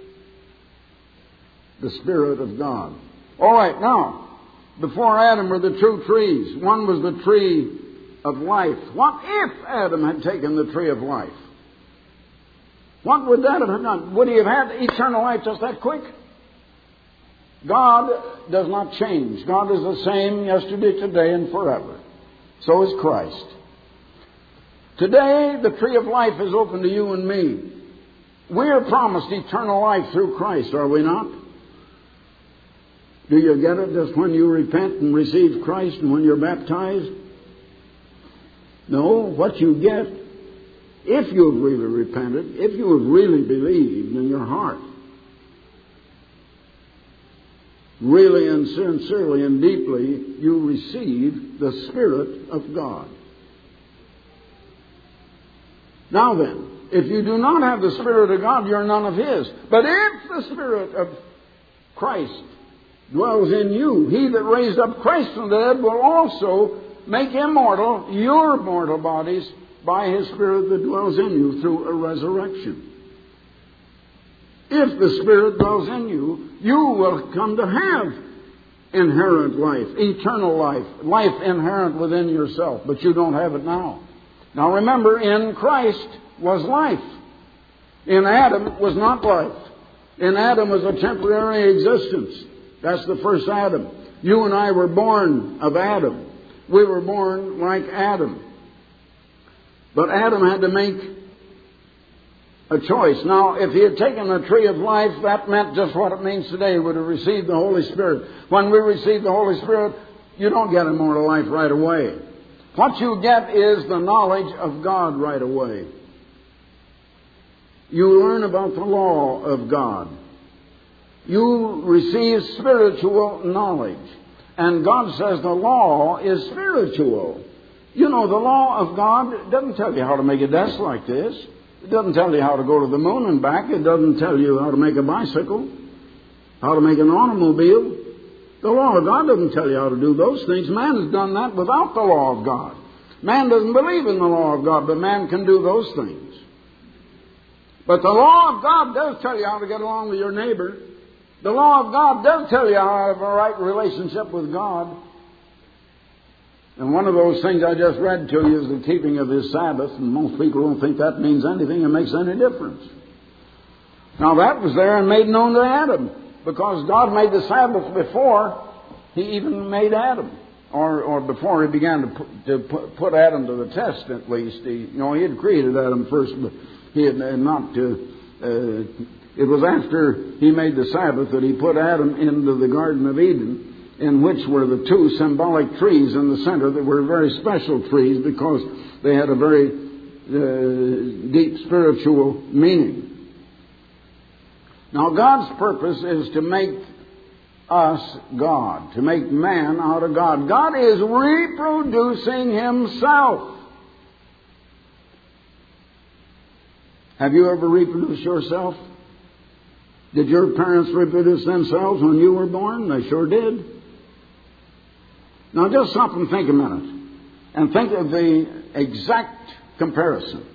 the Spirit of God. All right, now, before Adam were the two trees. One was the tree of life. What if Adam had taken the tree of life? What would that have done? Would he have had eternal life just that quick? God does not change. God is the same yesterday, today, and forever. So is Christ. Today, the tree of life is open to you and me. We are promised eternal life through Christ, are we not? Do you get it just when you repent and receive Christ and when you're baptized? No, what you get, if you have really repented, if you have really believed in your heart, really and sincerely and deeply, you receive the Spirit of God. Now then, if you do not have the Spirit of God, you're none of His. But if the Spirit of Christ dwells in you, He that raised up Christ from the dead will also make immortal your mortal bodies by His Spirit that dwells in you through a resurrection. If the Spirit dwells in you, you will come to have inherent life, eternal life, life inherent within yourself, but you don't have it now. Now remember, in Christ was life. In Adam was not life. In Adam was a temporary existence. That's the first Adam. You and I were born of Adam. We were born like Adam. But Adam had to make a choice. Now, if he had taken the tree of life, that meant just what it means today. He would have received the Holy Spirit. When we receive the Holy Spirit, you don't get immortal life right away. What you get is the knowledge of God right away. You learn about the law of God. You receive spiritual knowledge. And God says the law is spiritual. You know, the law of God doesn't tell you how to make a desk like this. It doesn't tell you how to go to the moon and back. It doesn't tell you how to make a bicycle, how to make an automobile. The law of God doesn't tell you how to do those things. Man has done that without the law of God. Man doesn't believe in the law of God, but man can do those things. But the law of God does tell you how to get along with your neighbor. The law of God does tell you how to have a right relationship with God. And one of those things I just read to you is the keeping of His Sabbath, and most people don't think that means anything or makes any difference. Now that was there and made known to Adam, because God made the Sabbath before He even made Adam, or before He began to put Adam to the test. At least He had created Adam first, but He had not. It was after He made the Sabbath that He put Adam into the Garden of Eden, in which were the two symbolic trees in the center that were very special trees because they had a very deep spiritual meaning. Now God's purpose is to make us God, to make man out of God. God is reproducing Himself. Have you ever reproduced yourself? Did your parents reproduce themselves when you were born? They sure did. Now just stop and think a minute. And think of the exact comparison.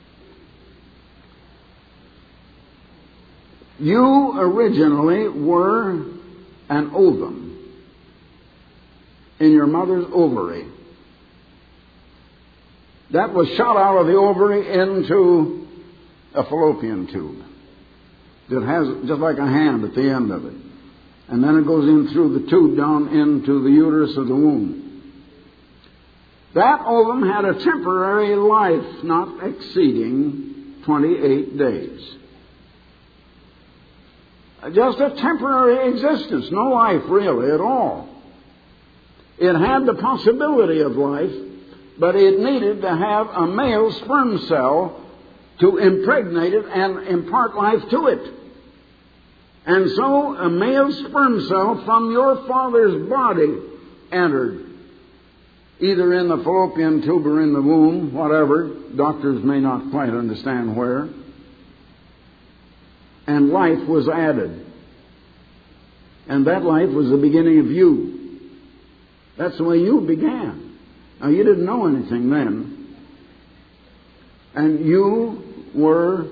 You originally were an ovum in your mother's ovary. That was shot out of the ovary into a fallopian tube that has just like a hand at the end of it. And then it goes in through the tube down into the uterus of the womb. That ovum had a temporary life not exceeding 28 days. Just a temporary existence, no life really at all. It had the possibility of life, but it needed to have a male sperm cell to impregnate it and impart life to it. And so a male sperm cell from your father's body entered, either in the fallopian tube or in the womb, whatever. Doctors may not quite understand where. And life was added. And that life was the beginning of you. That's the way you began. Now, you didn't know anything then. And you were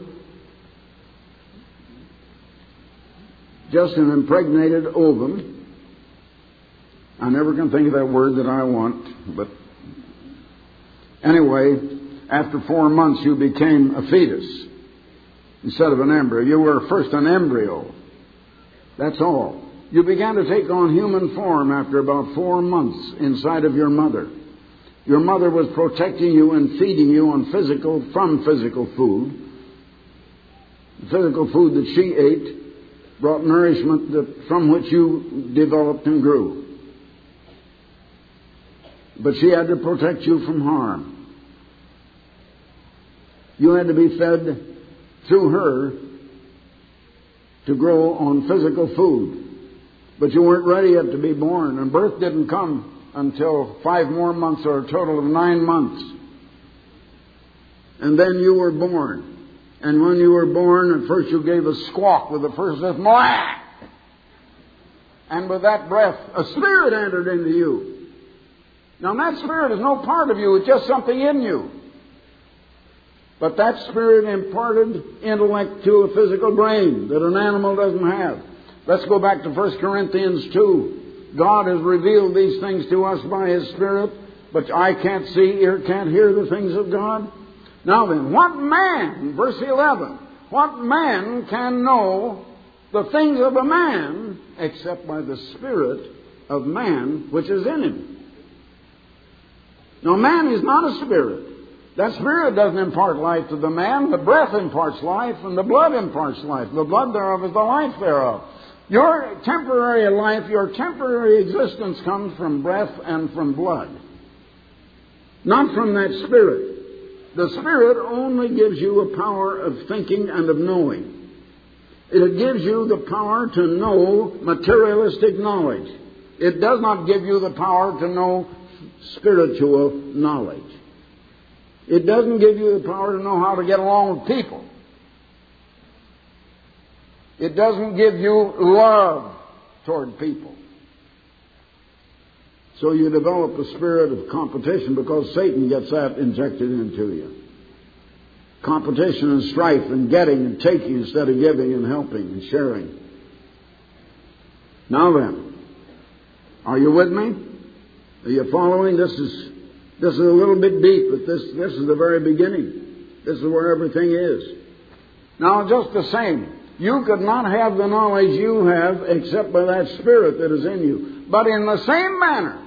just an impregnated ovum. I never can think of that word that I want, but anyway, after 4 months you became a fetus instead of an embryo. You were first an embryo. That's all. You began to take on human form after about 4 months inside of your mother. Your mother was protecting you and feeding you on from physical food. The physical food that she ate brought nourishment from which you developed and grew. But she had to protect you from harm. You had to be fed through her to grow on physical food. But you weren't ready yet to be born. And birth didn't come until 5 more months, or a total of 9 months. And then you were born. And when you were born, at first you gave a squawk with the first breath. Mwah! And with that breath, a spirit entered into you. Now that spirit is no part of you. It's just something in you. But that spirit imparted intellect to a physical brain that an animal doesn't have. Let's go back to 1 Corinthians 2. God has revealed these things to us by His Spirit, but eye can't see, ear can't hear the things of God. Now then, what man, verse 11, what man can know the things of a man except by the Spirit of man which is in him? Now man is not a spirit. That spirit doesn't impart life to the man. The breath imparts life, and the blood imparts life. The blood thereof is the life thereof. Your temporary life, your temporary existence comes from breath and from blood. Not from that spirit. The Spirit only gives you a power of thinking and of knowing. It gives you the power to know materialistic knowledge. It does not give you the power to know spiritual knowledge. It doesn't give you the power to know how to get along with people. It doesn't give you love toward people. So you develop a spirit of competition because Satan gets that injected into you. Competition and strife and getting and taking instead of giving and helping and sharing. Now then, are you with me? Are you following? This is a little bit deep, but this is the very beginning. This is where everything is. Now, just the same, you could not have the knowledge you have except by that Spirit that is in you. But in the same manner,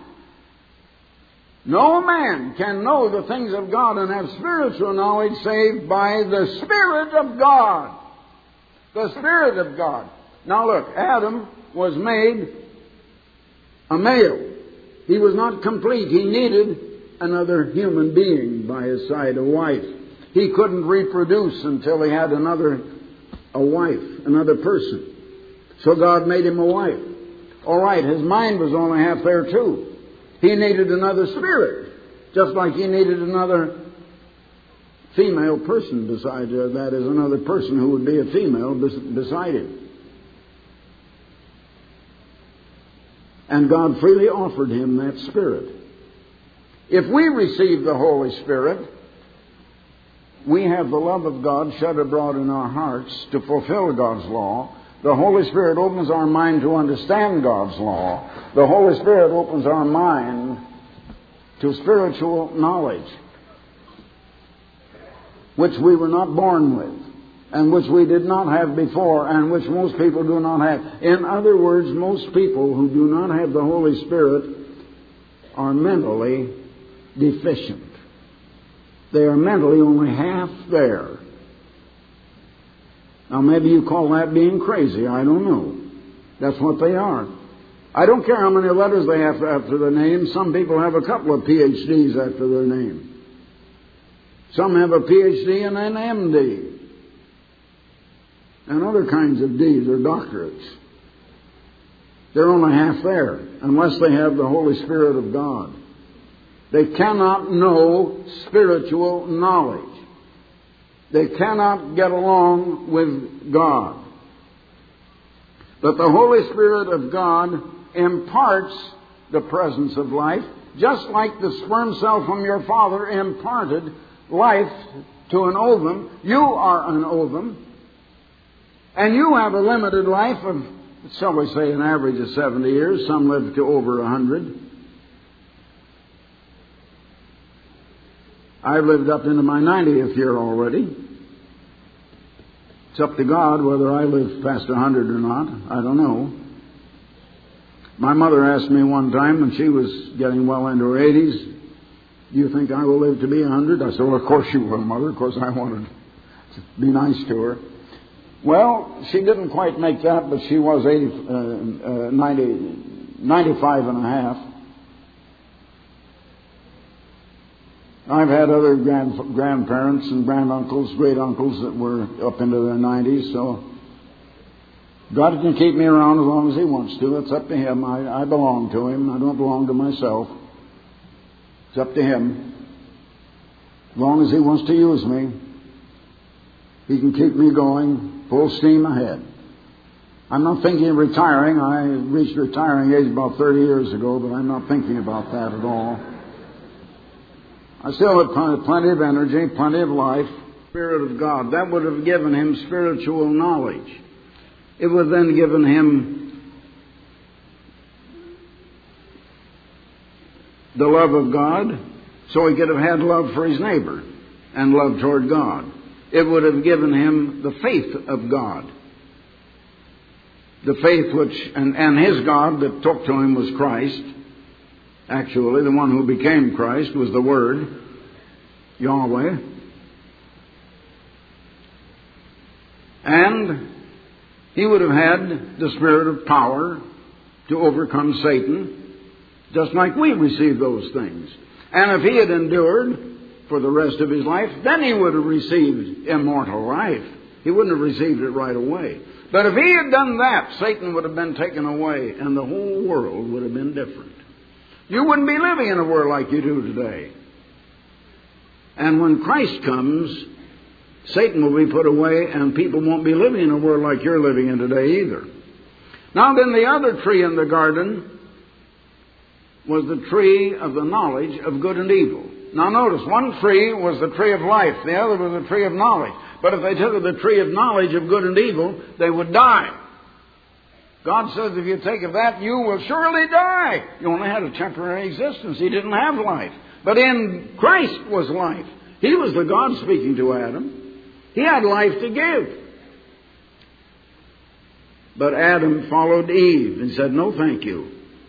no man can know the things of God and have spiritual knowledge save by the Spirit of God. The Spirit of God. Now look, Adam was made a male. He was not complete. He needed another human being by his side, a wife. He couldn't reproduce until he had a wife, another person. So God made him a wife. All right, his mind was only half there too. He needed another spirit, just like he needed another female person beside her. That is, another person who would be a female beside him. And God freely offered him that Spirit. If we receive the Holy Spirit, we have the love of God shed abroad in our hearts to fulfill God's law. The Holy Spirit opens our mind to understand God's law. The Holy Spirit opens our mind to spiritual knowledge, which we were not born with, and which we did not have before, and which most people do not have. In other words, most people who do not have the Holy Spirit are mentally deficient. They are mentally only half there. Now, maybe you call that being crazy. I don't know. That's what they are. I don't care how many letters they have after their name. Some people have a couple of PhDs after their name. Some have a PhD and an MD. And other kinds of Ds or doctorates. They're only half there, unless they have the Holy Spirit of God. They cannot know spiritual knowledge. They cannot get along with God. But the Holy Spirit of God imparts the presence of life, just like the sperm cell from your father imparted life to an ovum. You are an ovum, and you have a limited life of, shall we say, an average of 70 years. Some live to over 100. I've lived up into my 90th year already. It's up to God whether I live past 100 or not. I don't know. My mother asked me one time when she was getting well into her 80s, "Do you think I will live to be 100? I said, "Well, of course you will, Mother." Of course I wanted to be nice to her. Well, she didn't quite make that, but she was 95 and a half. I've had other grandparents and granduncles, great uncles that were up into their 90s, so God can keep me around as long as He wants to. It's up to Him. I belong to Him. I don't belong to myself. It's up to Him. As long as He wants to use me, He can keep me going full steam ahead. I'm not thinking of retiring. I reached retiring age about 30 years ago, but I'm not thinking about that at all. I still have plenty of energy, plenty of life. Spirit of God. That would have given him spiritual knowledge. It would have then given him the love of God, so he could have had love for his neighbor and love toward God. It would have given him the faith of God. The faith which, and his God that took to him was Christ. Actually, the one who became Christ was the Word, Yahweh. And he would have had the spirit of power to overcome Satan, just like we receive those things. And if he had endured for the rest of his life, then he would have received immortal life. He wouldn't have received it right away. But if he had done that, Satan would have been taken away, and the whole world would have been different. You wouldn't be living in a world like you do today. And when Christ comes, Satan will be put away, and people won't be living in a world like you're living in today either. Now then, the other tree in the garden was the tree of the knowledge of good and evil. Now notice, one tree was the tree of life, the other was the tree of knowledge. But if they took of the tree of knowledge of good and evil, they would die. God says if you take of that, you will surely die. You only had a temporary existence. He didn't have life. But in Christ was life. He was the God speaking to Adam. He had life to give. But Adam followed Eve and said, no, thank you.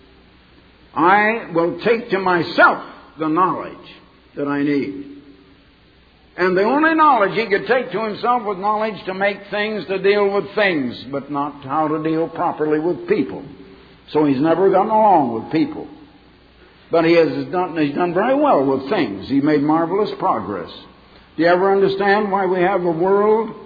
I will take to myself the knowledge that I need. And the only knowledge he could take to himself was knowledge to make things, to deal with things, but not how to deal properly with people. So he's never gotten along with people. But he's done very well with things. He made marvelous progress. Do you ever understand why we have a world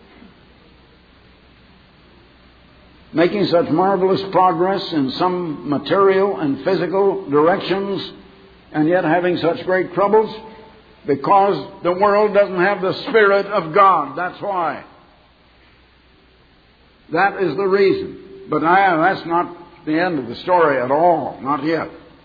making such marvelous progress in some material and physical directions, and yet having such great troubles? Because the world doesn't have the Spirit of God. That's why. That is the reason. But that's not the end of the story at all. Not yet.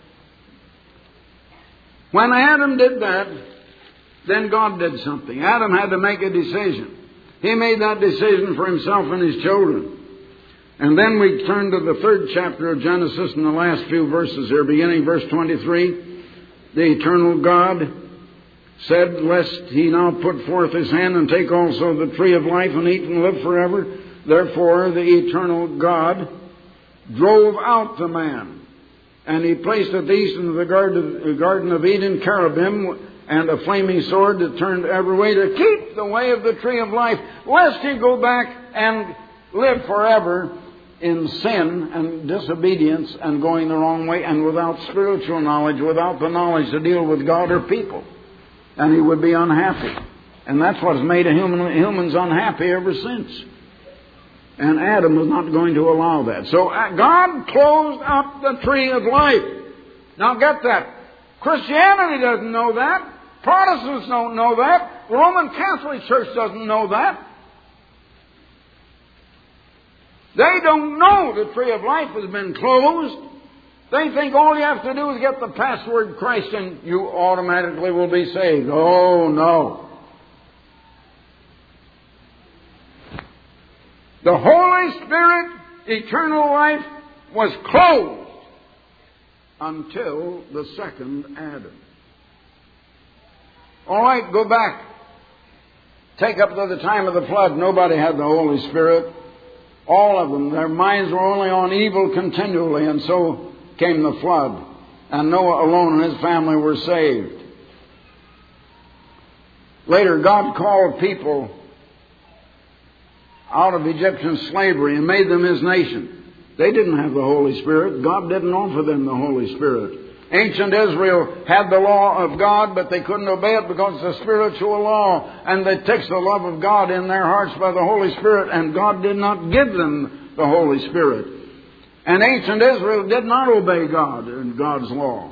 When Adam did that, then God did something. Adam had to make a decision. He made that decision for himself and his children. And then we turn to the 3rd chapter of Genesis in the last few verses here, beginning verse 23. The eternal God said, lest he now put forth his hand and take also the tree of life and eat and live forever. Therefore the eternal God drove out the man, and he placed at the east in the Garden of Eden cherubim and a flaming sword that turned every way to keep the way of the tree of life, lest he go back and live forever in sin and disobedience and going the wrong way and without spiritual knowledge, without the knowledge to deal with God or people. And he would be unhappy. And that's what's made humans unhappy ever since. And Adam was not going to allow that. So God closed up the tree of life. Now get that. Christianity doesn't know that. Protestants don't know that. The Roman Catholic Church doesn't know that. They don't know the tree of life has been closed. They think all you have to do is get the password Christ and you automatically will be saved. Oh, no. The Holy Spirit, eternal life, was closed until the second Adam. All right, go back. Take up to the time of the flood. Nobody had the Holy Spirit. All of them. Their minds were only on evil continually, and so came the flood, and Noah alone and his family were saved. Later, God called people out of Egyptian slavery and made them His nation. They didn't have the Holy Spirit. God didn't offer them the Holy Spirit. Ancient Israel had the law of God, but they couldn't obey it because it's a spiritual law. And they takes the love of God in their hearts by the Holy Spirit, and God did not give them the Holy Spirit. And ancient Israel did not obey God and God's law.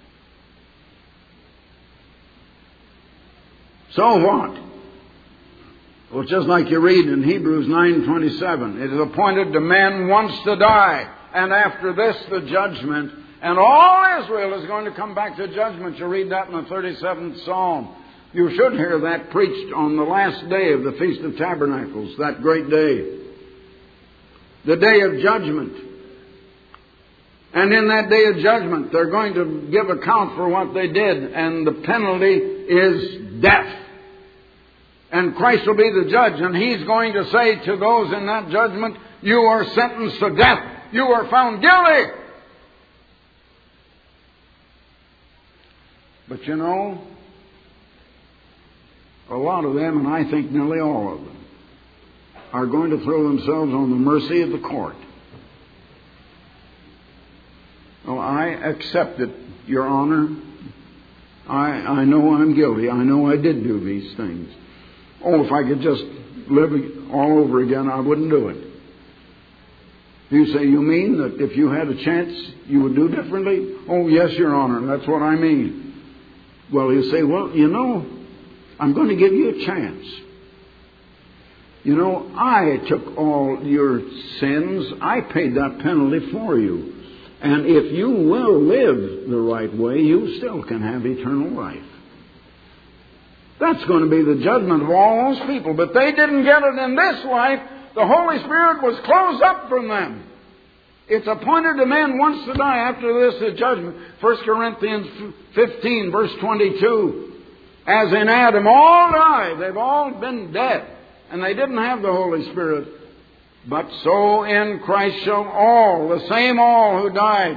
So what? Well, just like you read in Hebrews 9:27, it is appointed to men once to die, and after this the judgment. And all Israel is going to come back to judgment. You read that in the 37th Psalm. You should hear that preached on the last day of the Feast of Tabernacles, that great day. The day of judgment. And in that day of judgment, they're going to give account for what they did, and the penalty is death. And Christ will be the judge, and He's going to say to those in that judgment, you are sentenced to death. You are found guilty. But you know, a lot of them, and I think nearly all of them, are going to throw themselves on the mercy of the court. Well, I accept it, Your Honor. I know I'm guilty. I know I did do these things. Oh, if I could just live all over again, I wouldn't do it. You say, you mean that if you had a chance, you would do differently? Oh, yes, Your Honor, that's what I mean. Well, you say, well, you know, I'm going to give you a chance. You know, I took all your sins. I paid that penalty for you. And if you will live the right way, you still can have eternal life. That's going to be the judgment of all those people. But they didn't get it in this life. The Holy Spirit was closed up from them. It's appointed to men once to die. After this, the judgment. 1 Corinthians 15, verse 22. As in Adam, all died. They've all been dead. And they didn't have the Holy Spirit. But so in Christ shall all, the same all who died,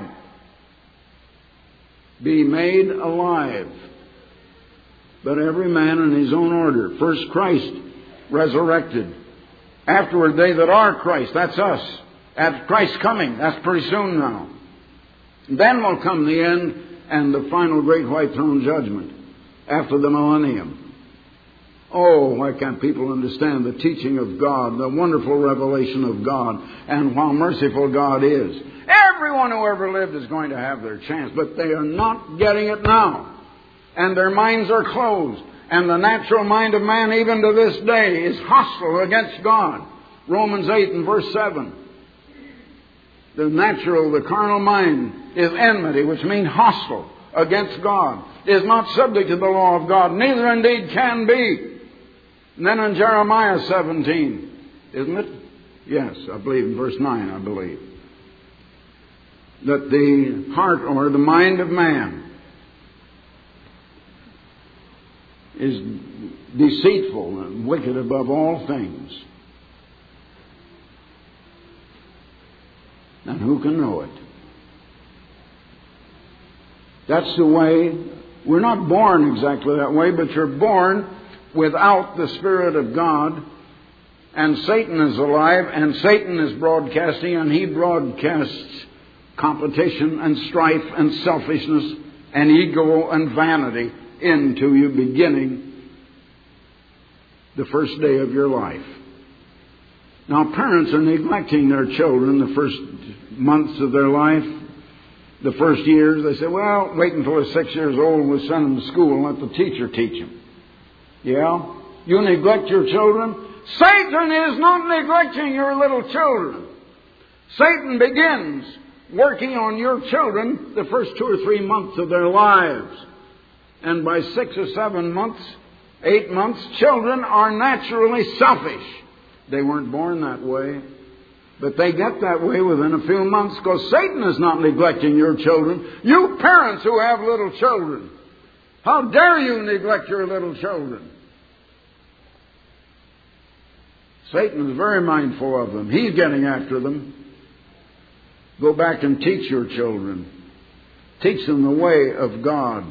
be made alive. But every man in his own order. First Christ resurrected. Afterward, they that are Christ, that's us. At Christ's coming, that's pretty soon now. Then will come the end and the final great white throne judgment after the millennium. Oh, why can't people understand the teaching of God, the wonderful revelation of God, and how merciful God is? Everyone who ever lived is going to have their chance, but they are not getting it now. And their minds are closed. And the natural mind of man, even to this day, is hostile against God. Romans 8 and verse 7. The natural, the carnal mind is enmity, which means hostile against God. Is not subject to the law of God, neither indeed can be. And then in Jeremiah 17, isn't it? Yes, I believe in verse 9, I believe. That the heart or the mind of man is deceitful and wicked above all things. And who can know it? That's the way. We're not born exactly that way, but you're born without the Spirit of God. And Satan is alive, and Satan is broadcasting, and he broadcasts competition and strife and selfishness and ego and vanity into you beginning the first day of your life. Now, parents are neglecting their children the first months of their life, the first years. They say, well, wait until they're 6 years old and we'll send them to school and let the teacher teach them. Yeah? You neglect your children? Satan is not neglecting your little children. Satan begins working on your children the first 2 or 3 months of their lives. And by 6 or 7 months, 8 months, children are naturally selfish. They weren't born that way. But they get that way within a few months because Satan is not neglecting your children. You parents who have little children, how dare you neglect your little children? Satan is very mindful of them. He's getting after them. Go back and teach your children. Teach them the way of God.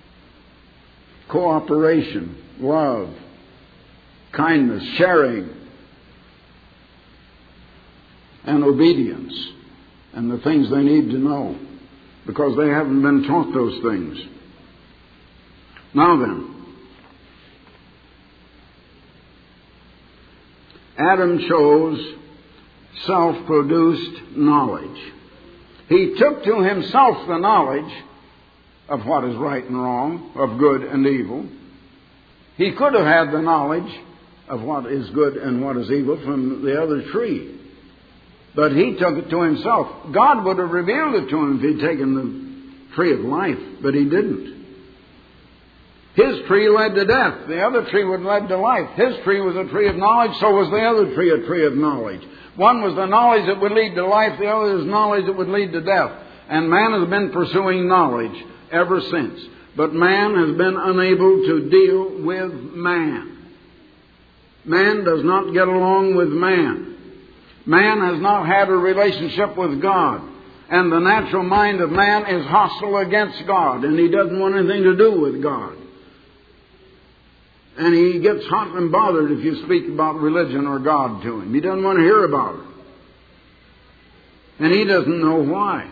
Cooperation, love, kindness, sharing, and obedience, and the things they need to know. because they haven't been taught those things. Now then, Adam chose self-produced knowledge. He took to himself the knowledge of what is right and wrong, of good and evil. He could have had the knowledge of what is good and what is evil from the other tree. But he took it to himself. God would have revealed it to him if he'd taken the tree of life, but he didn't. His tree led to death. The other tree would lead to life. His tree was a tree of knowledge, so was the other tree a tree of knowledge. One was the knowledge that would lead to life, the other is knowledge that would lead to death. And man has been pursuing knowledge ever since. But man has been unable to deal with man. Man does not get along with man. Man has not had a relationship with God. And the natural mind of man is hostile against God, and he doesn't want anything to do with God. And he gets hot and bothered if you speak about religion or God to him. He doesn't want to hear about it. And he doesn't know why.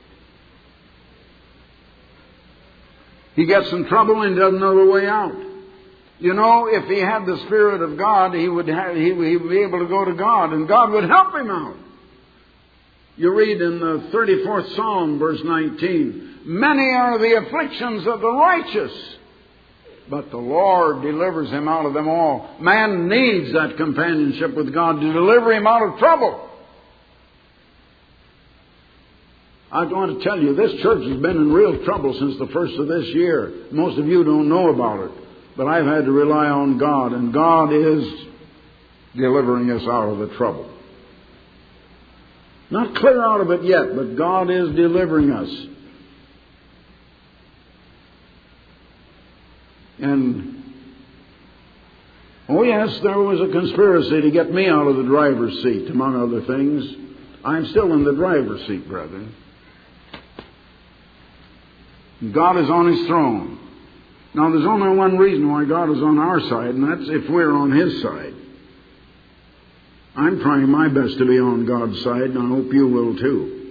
He gets in trouble and doesn't know the way out. You know, if he had the Spirit of God, he would be able to go to God, and God would help him out. You read in the 34th Psalm, verse 19, "Many are the afflictions of the righteous, but the Lord delivers him out of them all." Man needs that companionship with God to deliver him out of trouble. I want to tell you, this church has been in real trouble since the first of this year. Most of you don't know about it, but I've had to rely on God, and God is delivering us out of the trouble. Not clear out of it yet, but God is delivering us. And, oh yes, there was a conspiracy to get me out of the driver's seat, among other things. I'm still in the driver's seat, brethren. God is on His throne. Now, there's only one reason why God is on our side, and that's if we're on His side. I'm trying my best to be on God's side, and I hope you will too.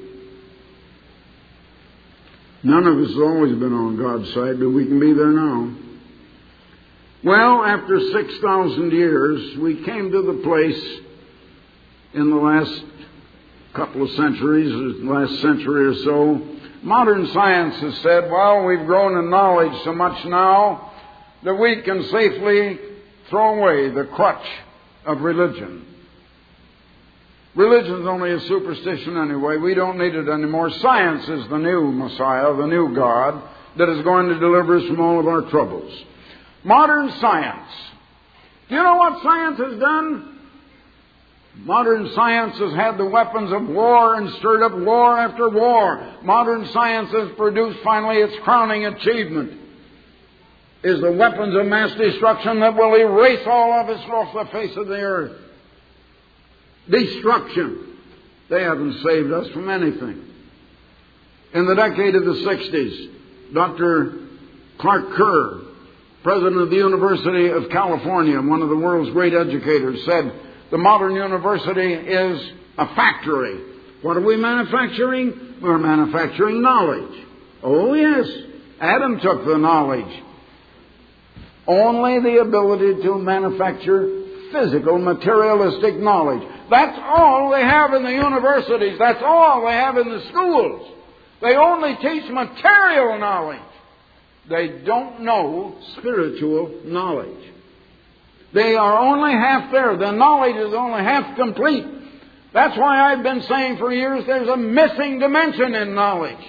None of us has always been on God's side, but we can be there now. Well, after 6,000 years, we came to the place in the last couple of centuries, last century or so, modern science has said, well, we've grown in knowledge so much now that we can safely throw away the crutch of religion. Religion is only a superstition anyway. We don't need it anymore. Science is the new Messiah, the new God, that is going to deliver us from all of our troubles. Modern science. Do you know what science has done? Modern science has had the weapons of war and stirred up war after war. Modern science has produced finally its crowning achievement, is the weapons of mass destruction that will erase all of us off the face of the earth. Destruction. They haven't saved us from anything. In the decade of the 60s, Dr. Clark Kerr, president of the University of California, one of the world's great educators, said, the modern university is a factory. What are we manufacturing? We're manufacturing knowledge. Oh, yes. Adam took the knowledge. Only the ability to manufacture physical, materialistic knowledge. That's all they have in the universities. That's all they have in the schools. They only teach material knowledge. They don't know spiritual knowledge. They are only half there. The knowledge is only half complete. That's why I've been saying for years there's a missing dimension in knowledge.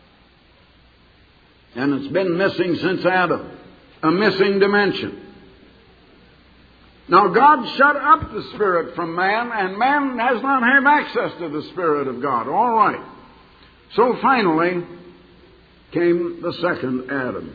And it's been missing since Adam. A missing dimension. Now God shut up the Spirit from man, and man has not had access to the Spirit of God. All right. So finally came the second Adam.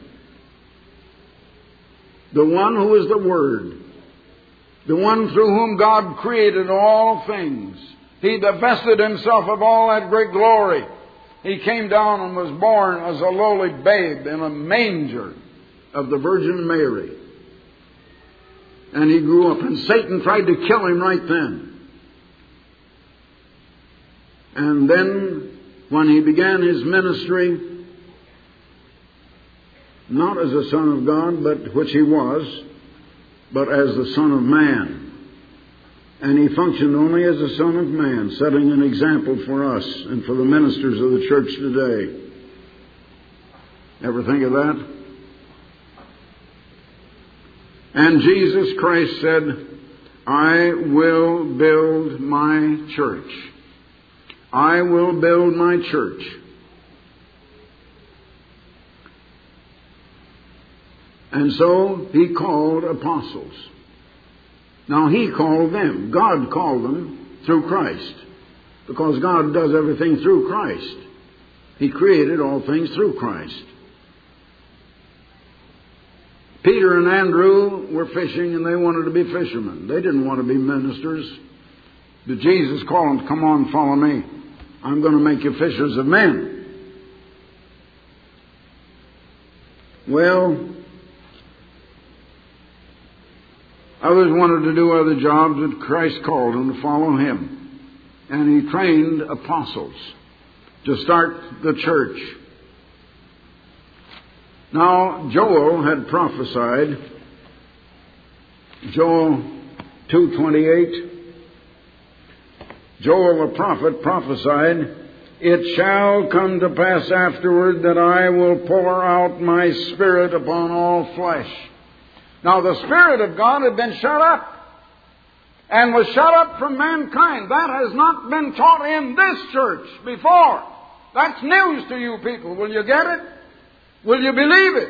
The one who is the Word. The one through whom God created all things. He divested Himself of all that great glory. He came down and was born as a lowly babe in a manger of the Virgin Mary. And He grew up, and Satan tried to kill Him right then. And then when He began His ministry, not as a Son of God, but which He was, but as the Son of Man. And He functioned only as a Son of Man, setting an example for us and for the ministers of the church today. Ever think of that? And Jesus Christ said, I will build my church. I will build my church. And so He called apostles. Now He called them. God called them through Christ. Because God does everything through Christ. He created all things through Christ. Peter and Andrew were fishing and they wanted to be fishermen. They didn't want to be ministers. But Jesus called them, come on, follow me. I'm going to make you fishers of men. Well, others wanted to do other jobs, but Christ called them to follow Him. And He trained apostles to start the church. Now, Joel had prophesied, Joel 2:28, Joel the prophet prophesied, it shall come to pass afterward that I will pour out my Spirit upon all flesh. Now, the Spirit of God had been shut up and was shut up from mankind. That has not been taught in this church before. That's news to you people. Will you get it? Will you believe it?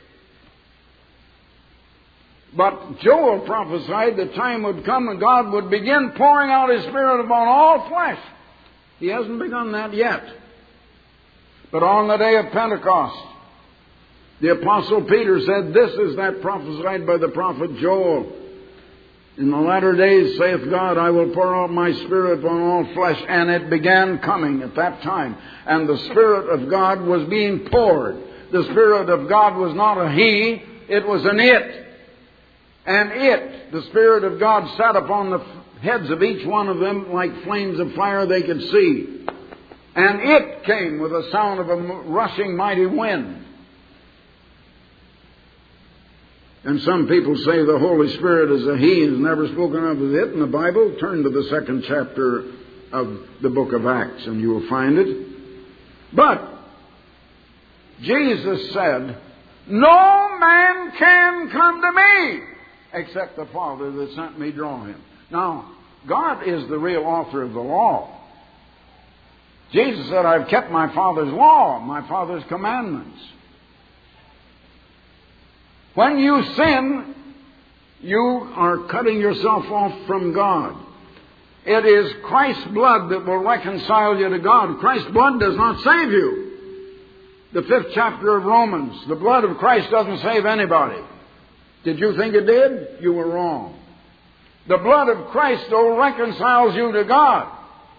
But Joel prophesied the time would come and God would begin pouring out His Spirit upon all flesh. He hasn't begun that yet. But on the day of Pentecost, the Apostle Peter said, this is that prophesied by the prophet Joel. In the latter days, saith God, I will pour out my Spirit upon all flesh. And it began coming at that time. And the Spirit of God was being poured. The Spirit of God was not a He, it was an it. And it, the Spirit of God, sat upon the heads of each one of them like flames of fire they could see. And it came with a sound of a rushing mighty wind. And some people say the Holy Spirit is a He, is never spoken of as it in the Bible. Turn to the 2nd chapter of the book of Acts and you will find it. But Jesus said, no man can come to me except the Father that sent me draw him. Now, God is the real author of the law. Jesus said, I've kept my Father's law, my Father's commandments. When you sin, you are cutting yourself off from God. It is Christ's blood that will reconcile you to God. Christ's blood does not save you. The 5th chapter of Romans, the blood of Christ doesn't save anybody. Did you think it did? You were wrong. The blood of Christ, though, reconciles you to God.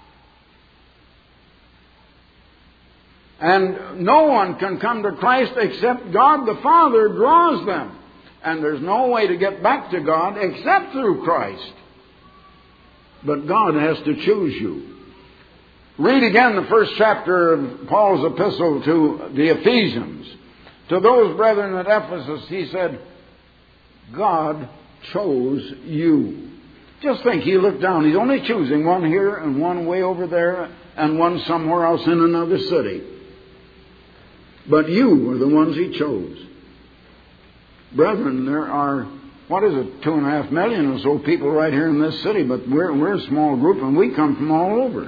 And no one can come to Christ except God the Father draws them. And there's no way to get back to God except through Christ. But God has to choose you. Read again the 1st chapter of Paul's epistle to the Ephesians. To those brethren at Ephesus, he said, God chose you. Just think, he looked down. He's only choosing one here and one way over there and one somewhere else in another city. But you are the ones He chose. Brethren, there are, 2.5 million or so people right here in this city, but we're a small group and we come from all over.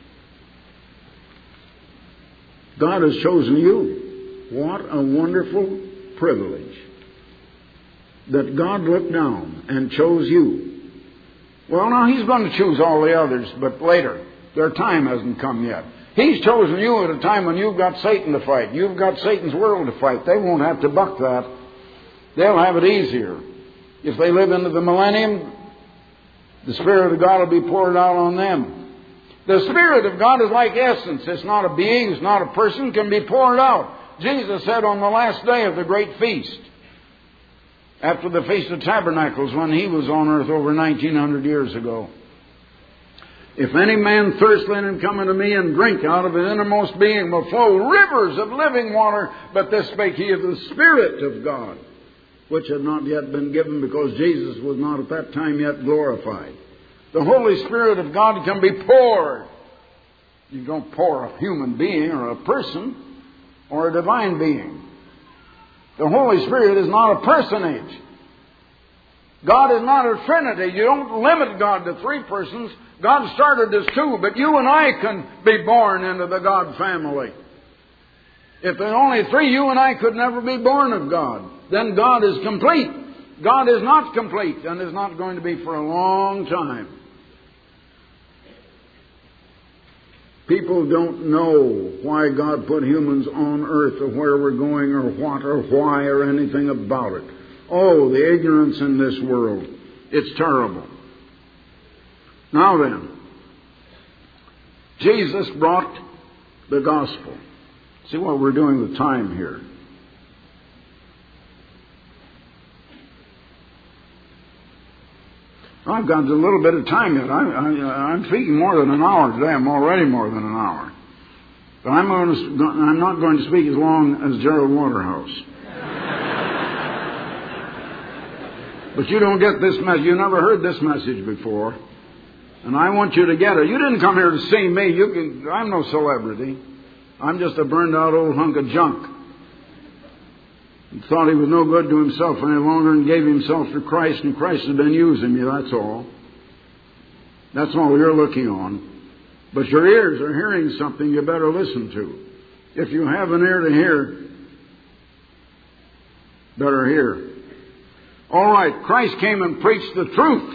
God has chosen you. What a wonderful privilege that God looked down and chose you. Well, now He's going to choose all the others, but later. Their time hasn't come yet. He's chosen you at a time when you've got Satan to fight. You've got Satan's world to fight. They won't have to buck that. They'll have it easier. If they live into the millennium, the Spirit of God will be poured out on them. The Spirit of God is like essence. It's not a being, it's not a person, it can be poured out. Jesus said on the last day of the great feast, after the Feast of Tabernacles, when He was on earth over 1900 years ago, If any man thirst, let him come unto me and drink. Out of his innermost being will flow rivers of living water. But this spake he of the Spirit of God, which had not yet been given, because Jesus was not at that time yet glorified. The Holy Spirit of God can be poured. You don't pour a human being or a person or a divine being. The Holy Spirit is not a personage. God is not a Trinity. You don't limit God to three persons. God started as two, but you and I can be born into the God family. If there are only three, you and I could never be born of God. Then God is complete. God is not complete and is not going to be for a long time. People don't know why God put humans on earth or where we're going or what or why or anything about it. Oh, the ignorance in this world. It's terrible. Now then, Jesus brought the gospel. See what we're doing with time here. I've got a little bit of time yet. I'm speaking more than an hour today. I'm already more than an hour. But I'm not going to speak as long as Gerald Waterhouse. But you don't get this message. You never heard this message before. And I want you to get it. You didn't come here to see me. I'm no celebrity. I'm just a burned out old hunk of junk. He thought he was no good to himself any longer and gave himself to Christ, and Christ has been using you, that's all. That's all you're looking on. But your ears are hearing something you better listen to. If you have an ear to hear, better hear. All right, Christ came and preached the truth.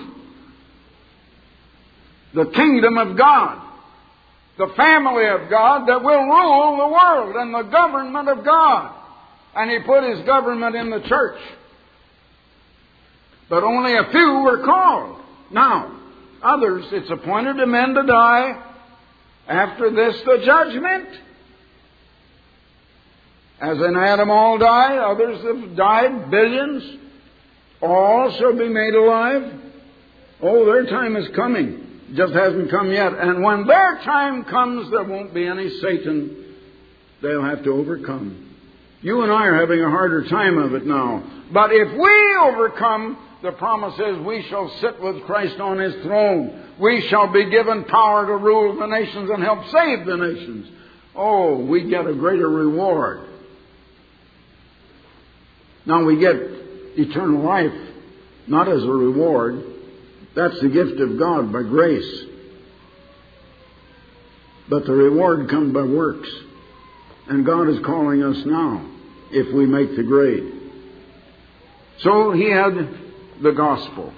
The kingdom of God. The family of God that will rule the world, and the government of God. And He put His government in the church. But only a few were called. Now, others, it's appointed to men to die. After this, the judgment. As in Adam all die, others have died, billions. All shall be made alive. Oh, their time is coming. It just hasn't come yet. And when their time comes, there won't be any Satan. They'll have to overcome. You and I are having a harder time of it now. But if we overcome, the promise is we shall sit with Christ on His throne. We shall be given power to rule the nations and help save the nations. Oh, we get a greater reward. Now we get eternal life, not as a reward. That's the gift of God by grace. But the reward comes by works. And God is calling us now, if we make the grade. So He had the gospel.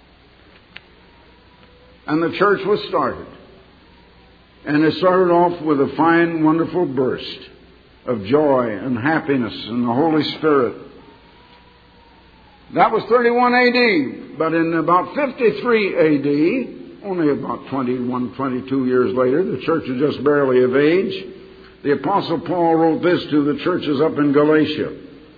And the church was started. And it started off with a fine, wonderful burst of joy and happiness in the Holy Spirit. That was 31 A.D. But in about 53 A.D., only about 21, 22 years later, the church was just barely of age. The Apostle Paul wrote this to the churches up in Galatia.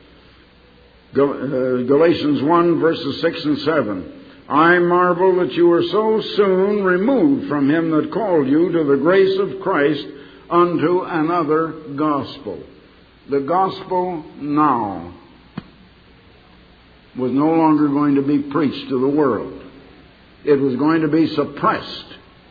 Galatians 1, verses 6 and 7. I marvel that you are so soon removed from Him that called you to the grace of Christ unto another gospel. The gospel now was no longer going to be preached to the world. It was going to be suppressed.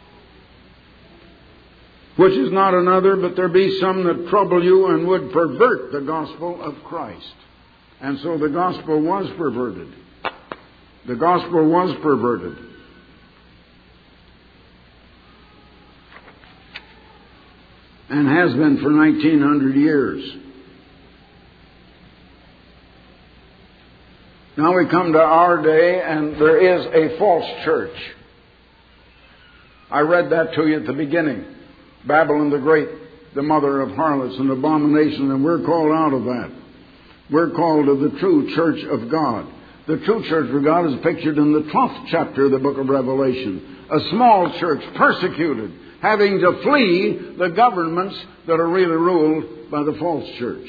Which is not another, but there be some that trouble you and would pervert the gospel of Christ. And so the gospel was perverted. The gospel was perverted. And has been for 1900 years. Now we come to our day, and there is a false church. I read that to you at the beginning. Babylon the Great, the mother of harlots and abomination, and we're called out of that. We're called to the true church of God. The true church of God is pictured in the 12th chapter of the book of Revelation. A small church, persecuted, having to flee the governments that are really ruled by the false church.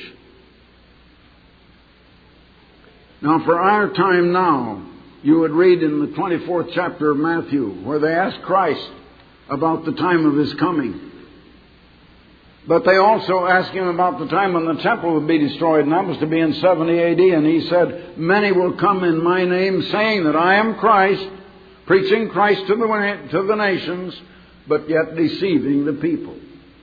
Now, for our time now, you would read in the 24th chapter of Matthew, where they ask Christ, about the time of His coming. But they also asked Him about the time when the temple would be destroyed, and that was to be in 70 A.D. And He said, many will come in my name, saying that I am Christ, preaching Christ to the nations, but yet deceiving the people.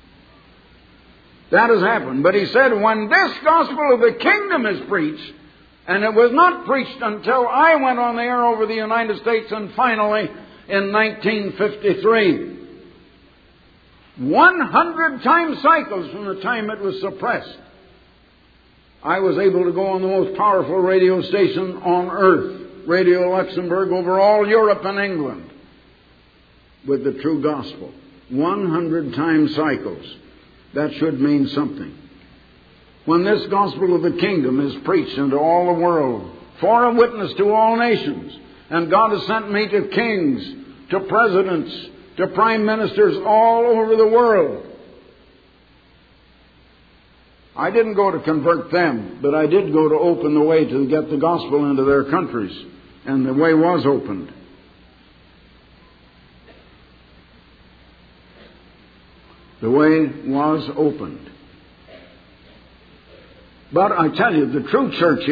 That has happened. But He said, when this gospel of the kingdom is preached, and it was not preached until I went on the air over the United States, and finally in 1953, 100 time cycles from the time it was suppressed, I was able to go on the most powerful radio station on earth, Radio Luxembourg, over all Europe and England, with the true gospel. 100 time cycles. That should mean something. When this gospel of the kingdom is preached into all the world, for a witness to all nations, and God has sent me to kings, to presidents, to prime ministers all over the world. I didn't go to convert them, but I did go to open the way to get the gospel into their countries. And the way was opened. The way was opened. But I tell you, the true church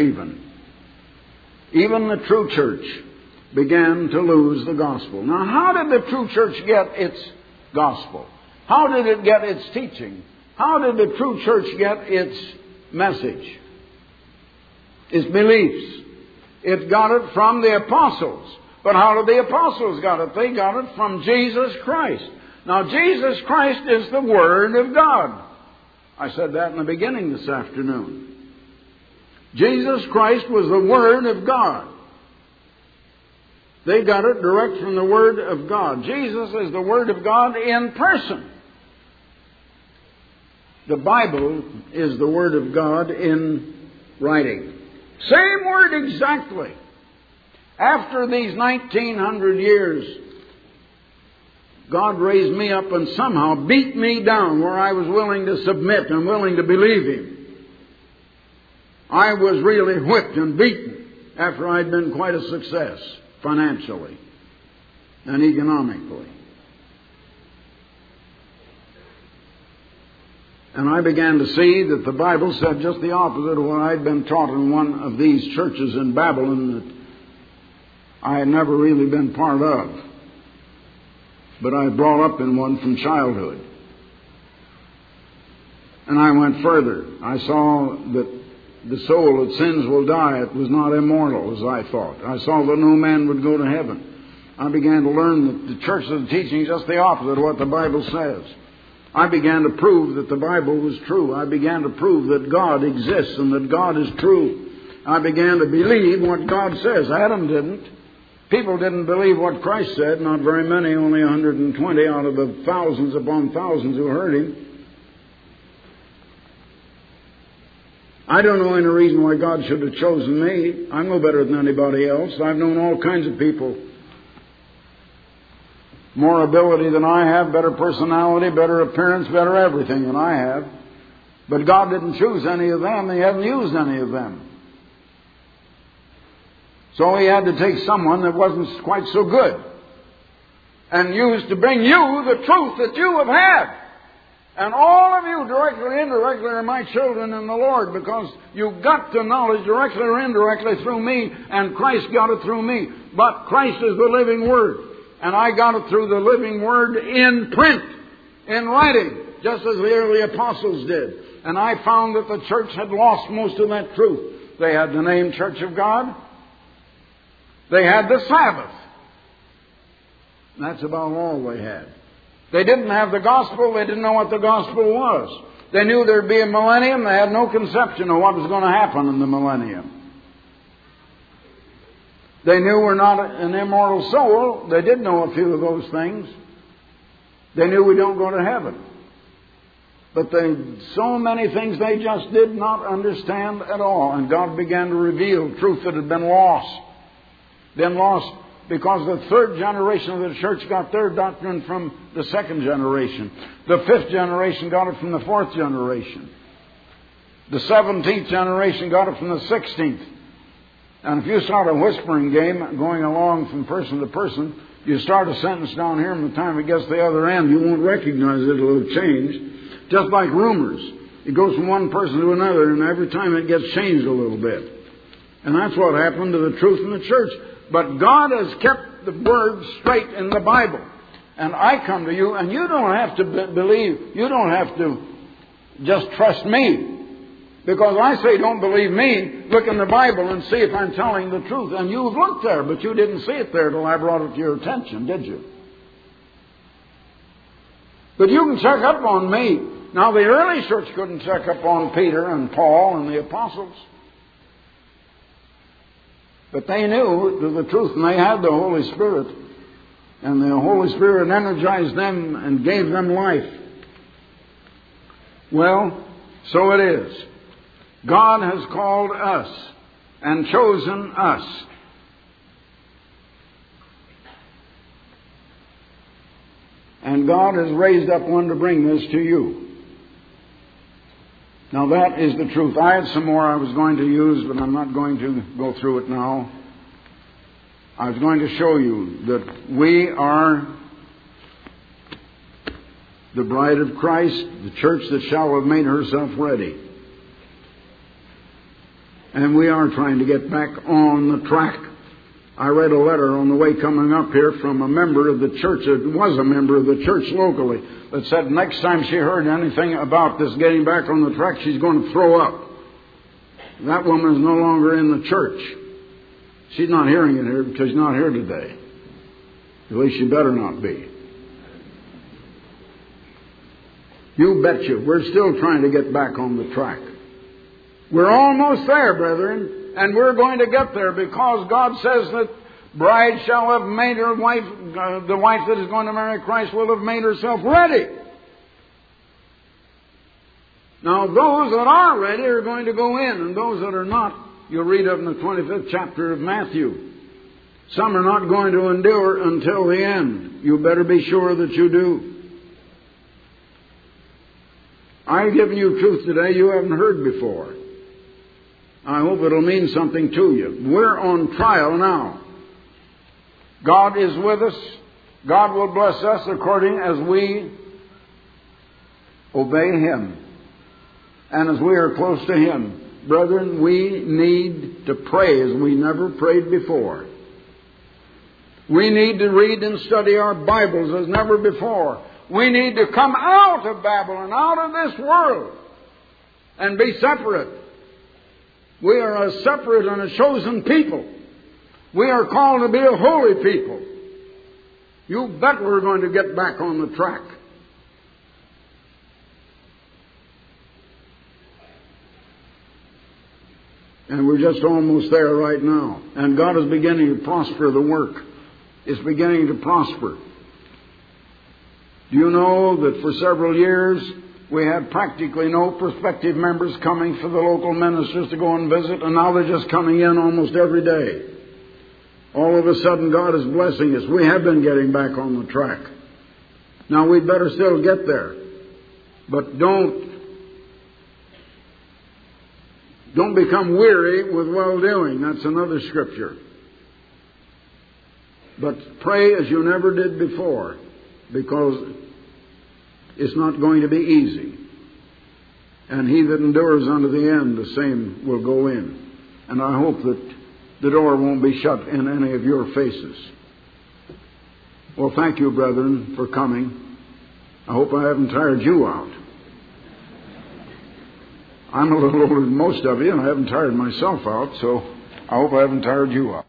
even the true church began to lose the gospel. Now, how did the true church get its gospel? How did it get its teaching? How did the true church get its message? Its beliefs? It got it from the apostles. But how did the apostles got it? They got it from Jesus Christ. Now, Jesus Christ is the Word of God. I said that in the beginning this afternoon. Jesus Christ was the Word of God. They got it direct from the Word of God. Jesus is the Word of God in person. The Bible is the Word of God in writing. Same Word exactly. After these 1900 years, God raised me up and somehow beat me down where I was willing to submit and willing to believe Him. I was really whipped and beaten after I'd been quite a success financially and economically. And I began to see that the Bible said just the opposite of what I'd been taught in one of these churches in Babylon that I had never really been part of. But I was brought up in one from childhood. And I went further. I saw that the soul that sins will die. It was not immortal, as I thought. I saw that no man would go to heaven. I began to learn that the church is teaching just the opposite of what the Bible says. I began to prove that the Bible was true. I began to prove that God exists and that God is true. I began to believe what God says. Adam didn't. People didn't believe what Christ said. Not very many, only 120 out of the thousands upon thousands who heard Him. I don't know any reason why God should have chosen me. I'm no better than anybody else. I've known all kinds of people. More ability than I have, better personality, better appearance, better everything than I have. But God didn't choose any of them. He hadn't used any of them. So He had to take someone that wasn't quite so good and use to bring you the truth that you have had. And all of you, directly or indirectly, are my children in the Lord, because you got the knowledge directly or indirectly through me, and Christ got it through me. But Christ is the living Word, and I got it through the living Word in print, in writing, just as the early apostles did. And I found that the church had lost most of that truth. They had the name Church of God. They had the Sabbath. And that's about all they had. They didn't have the gospel. They didn't know what the gospel was. They knew there'd be a millennium. They had no conception of what was going to happen in the millennium. They knew we're not an immortal soul. They did know a few of those things. They knew we don't go to heaven. But so many things they just did not understand at all. And God began to reveal truth that had been lost. Been lost because the third generation of the church got their doctrine from the second generation. The fifth generation got it from the fourth generation. The 17th generation got it from the 16th. And if you start a whispering game going along from person to person, You start a sentence down here, and by the time it gets to the other end, you won't recognize it. It'll have changed. Just like rumors. It goes from one person to another, and every time it gets changed a little bit. And that's what happened to the truth in the church. But God has kept the Word straight in the Bible. And I come to you, and you don't have to believe, you don't have to just trust me. Because I say don't believe me, look in the Bible and see if I'm telling the truth. And you've looked there, but you didn't see it there till I brought it to your attention, did you? But you can check up on me. Now, the early church couldn't check up on Peter and Paul and the apostles. But they knew the truth, and they had the Holy Spirit. And the Holy Spirit energized them and gave them life. Well, so it is. God has called us and chosen us. And God has raised up one to bring this to you. Now that is the truth. I had some more I was going to use, but I'm not going to go through it now. I was going to show you that we are the bride of Christ, the church that shall have made herself ready. And we are trying to get back on the track. I read a letter on the way coming up here from a member of the church, that was a member of the church locally, that said next time she heard anything about this getting back on the track, she's going to throw up. That woman is no longer in the church. She's not hearing it here because she's not here today. At least she better not be. You betcha. We're still trying to get back on the track. We're almost there, brethren, and we're going to get there because God says that bride shall have made her wife, the wife that is going to marry Christ will have made herself ready. Now, those that are ready are going to go in, and those that are not, you'll read of in the 25th chapter of Matthew. Some are not going to endure until the end. You better be sure that you do. I've given you truth today you haven't heard before. I hope it'll mean something to you. We're on trial now. God is with us. God will bless us according as we obey Him. And as we are close to Him. Brethren, we need to pray as we never prayed before. We need to read and study our Bibles as never before. We need to come out of Babylon, out of this world, and be separate. We are a separate and a chosen people. We are called to be a holy people. You bet we're going to get back on the track. And we're just almost there right now. And God is beginning to prosper the work. It's beginning to prosper. Do you know that for several years we had practically no prospective members coming for the local ministers to go and visit, and now they're just coming in almost every day. All of a sudden God is blessing us. We have been getting back on the track. Now we'd better still get there. But don't become weary with well-doing. That's another scripture. But pray as you never did before, because it's not going to be easy. And he that endures unto the end, the same will go in. And I hope that the door won't be shut in any of your faces. Well, thank you, brethren, for coming. I hope I haven't tired you out. I'm a little older than most of you, and I haven't tired myself out, so I hope I haven't tired you out.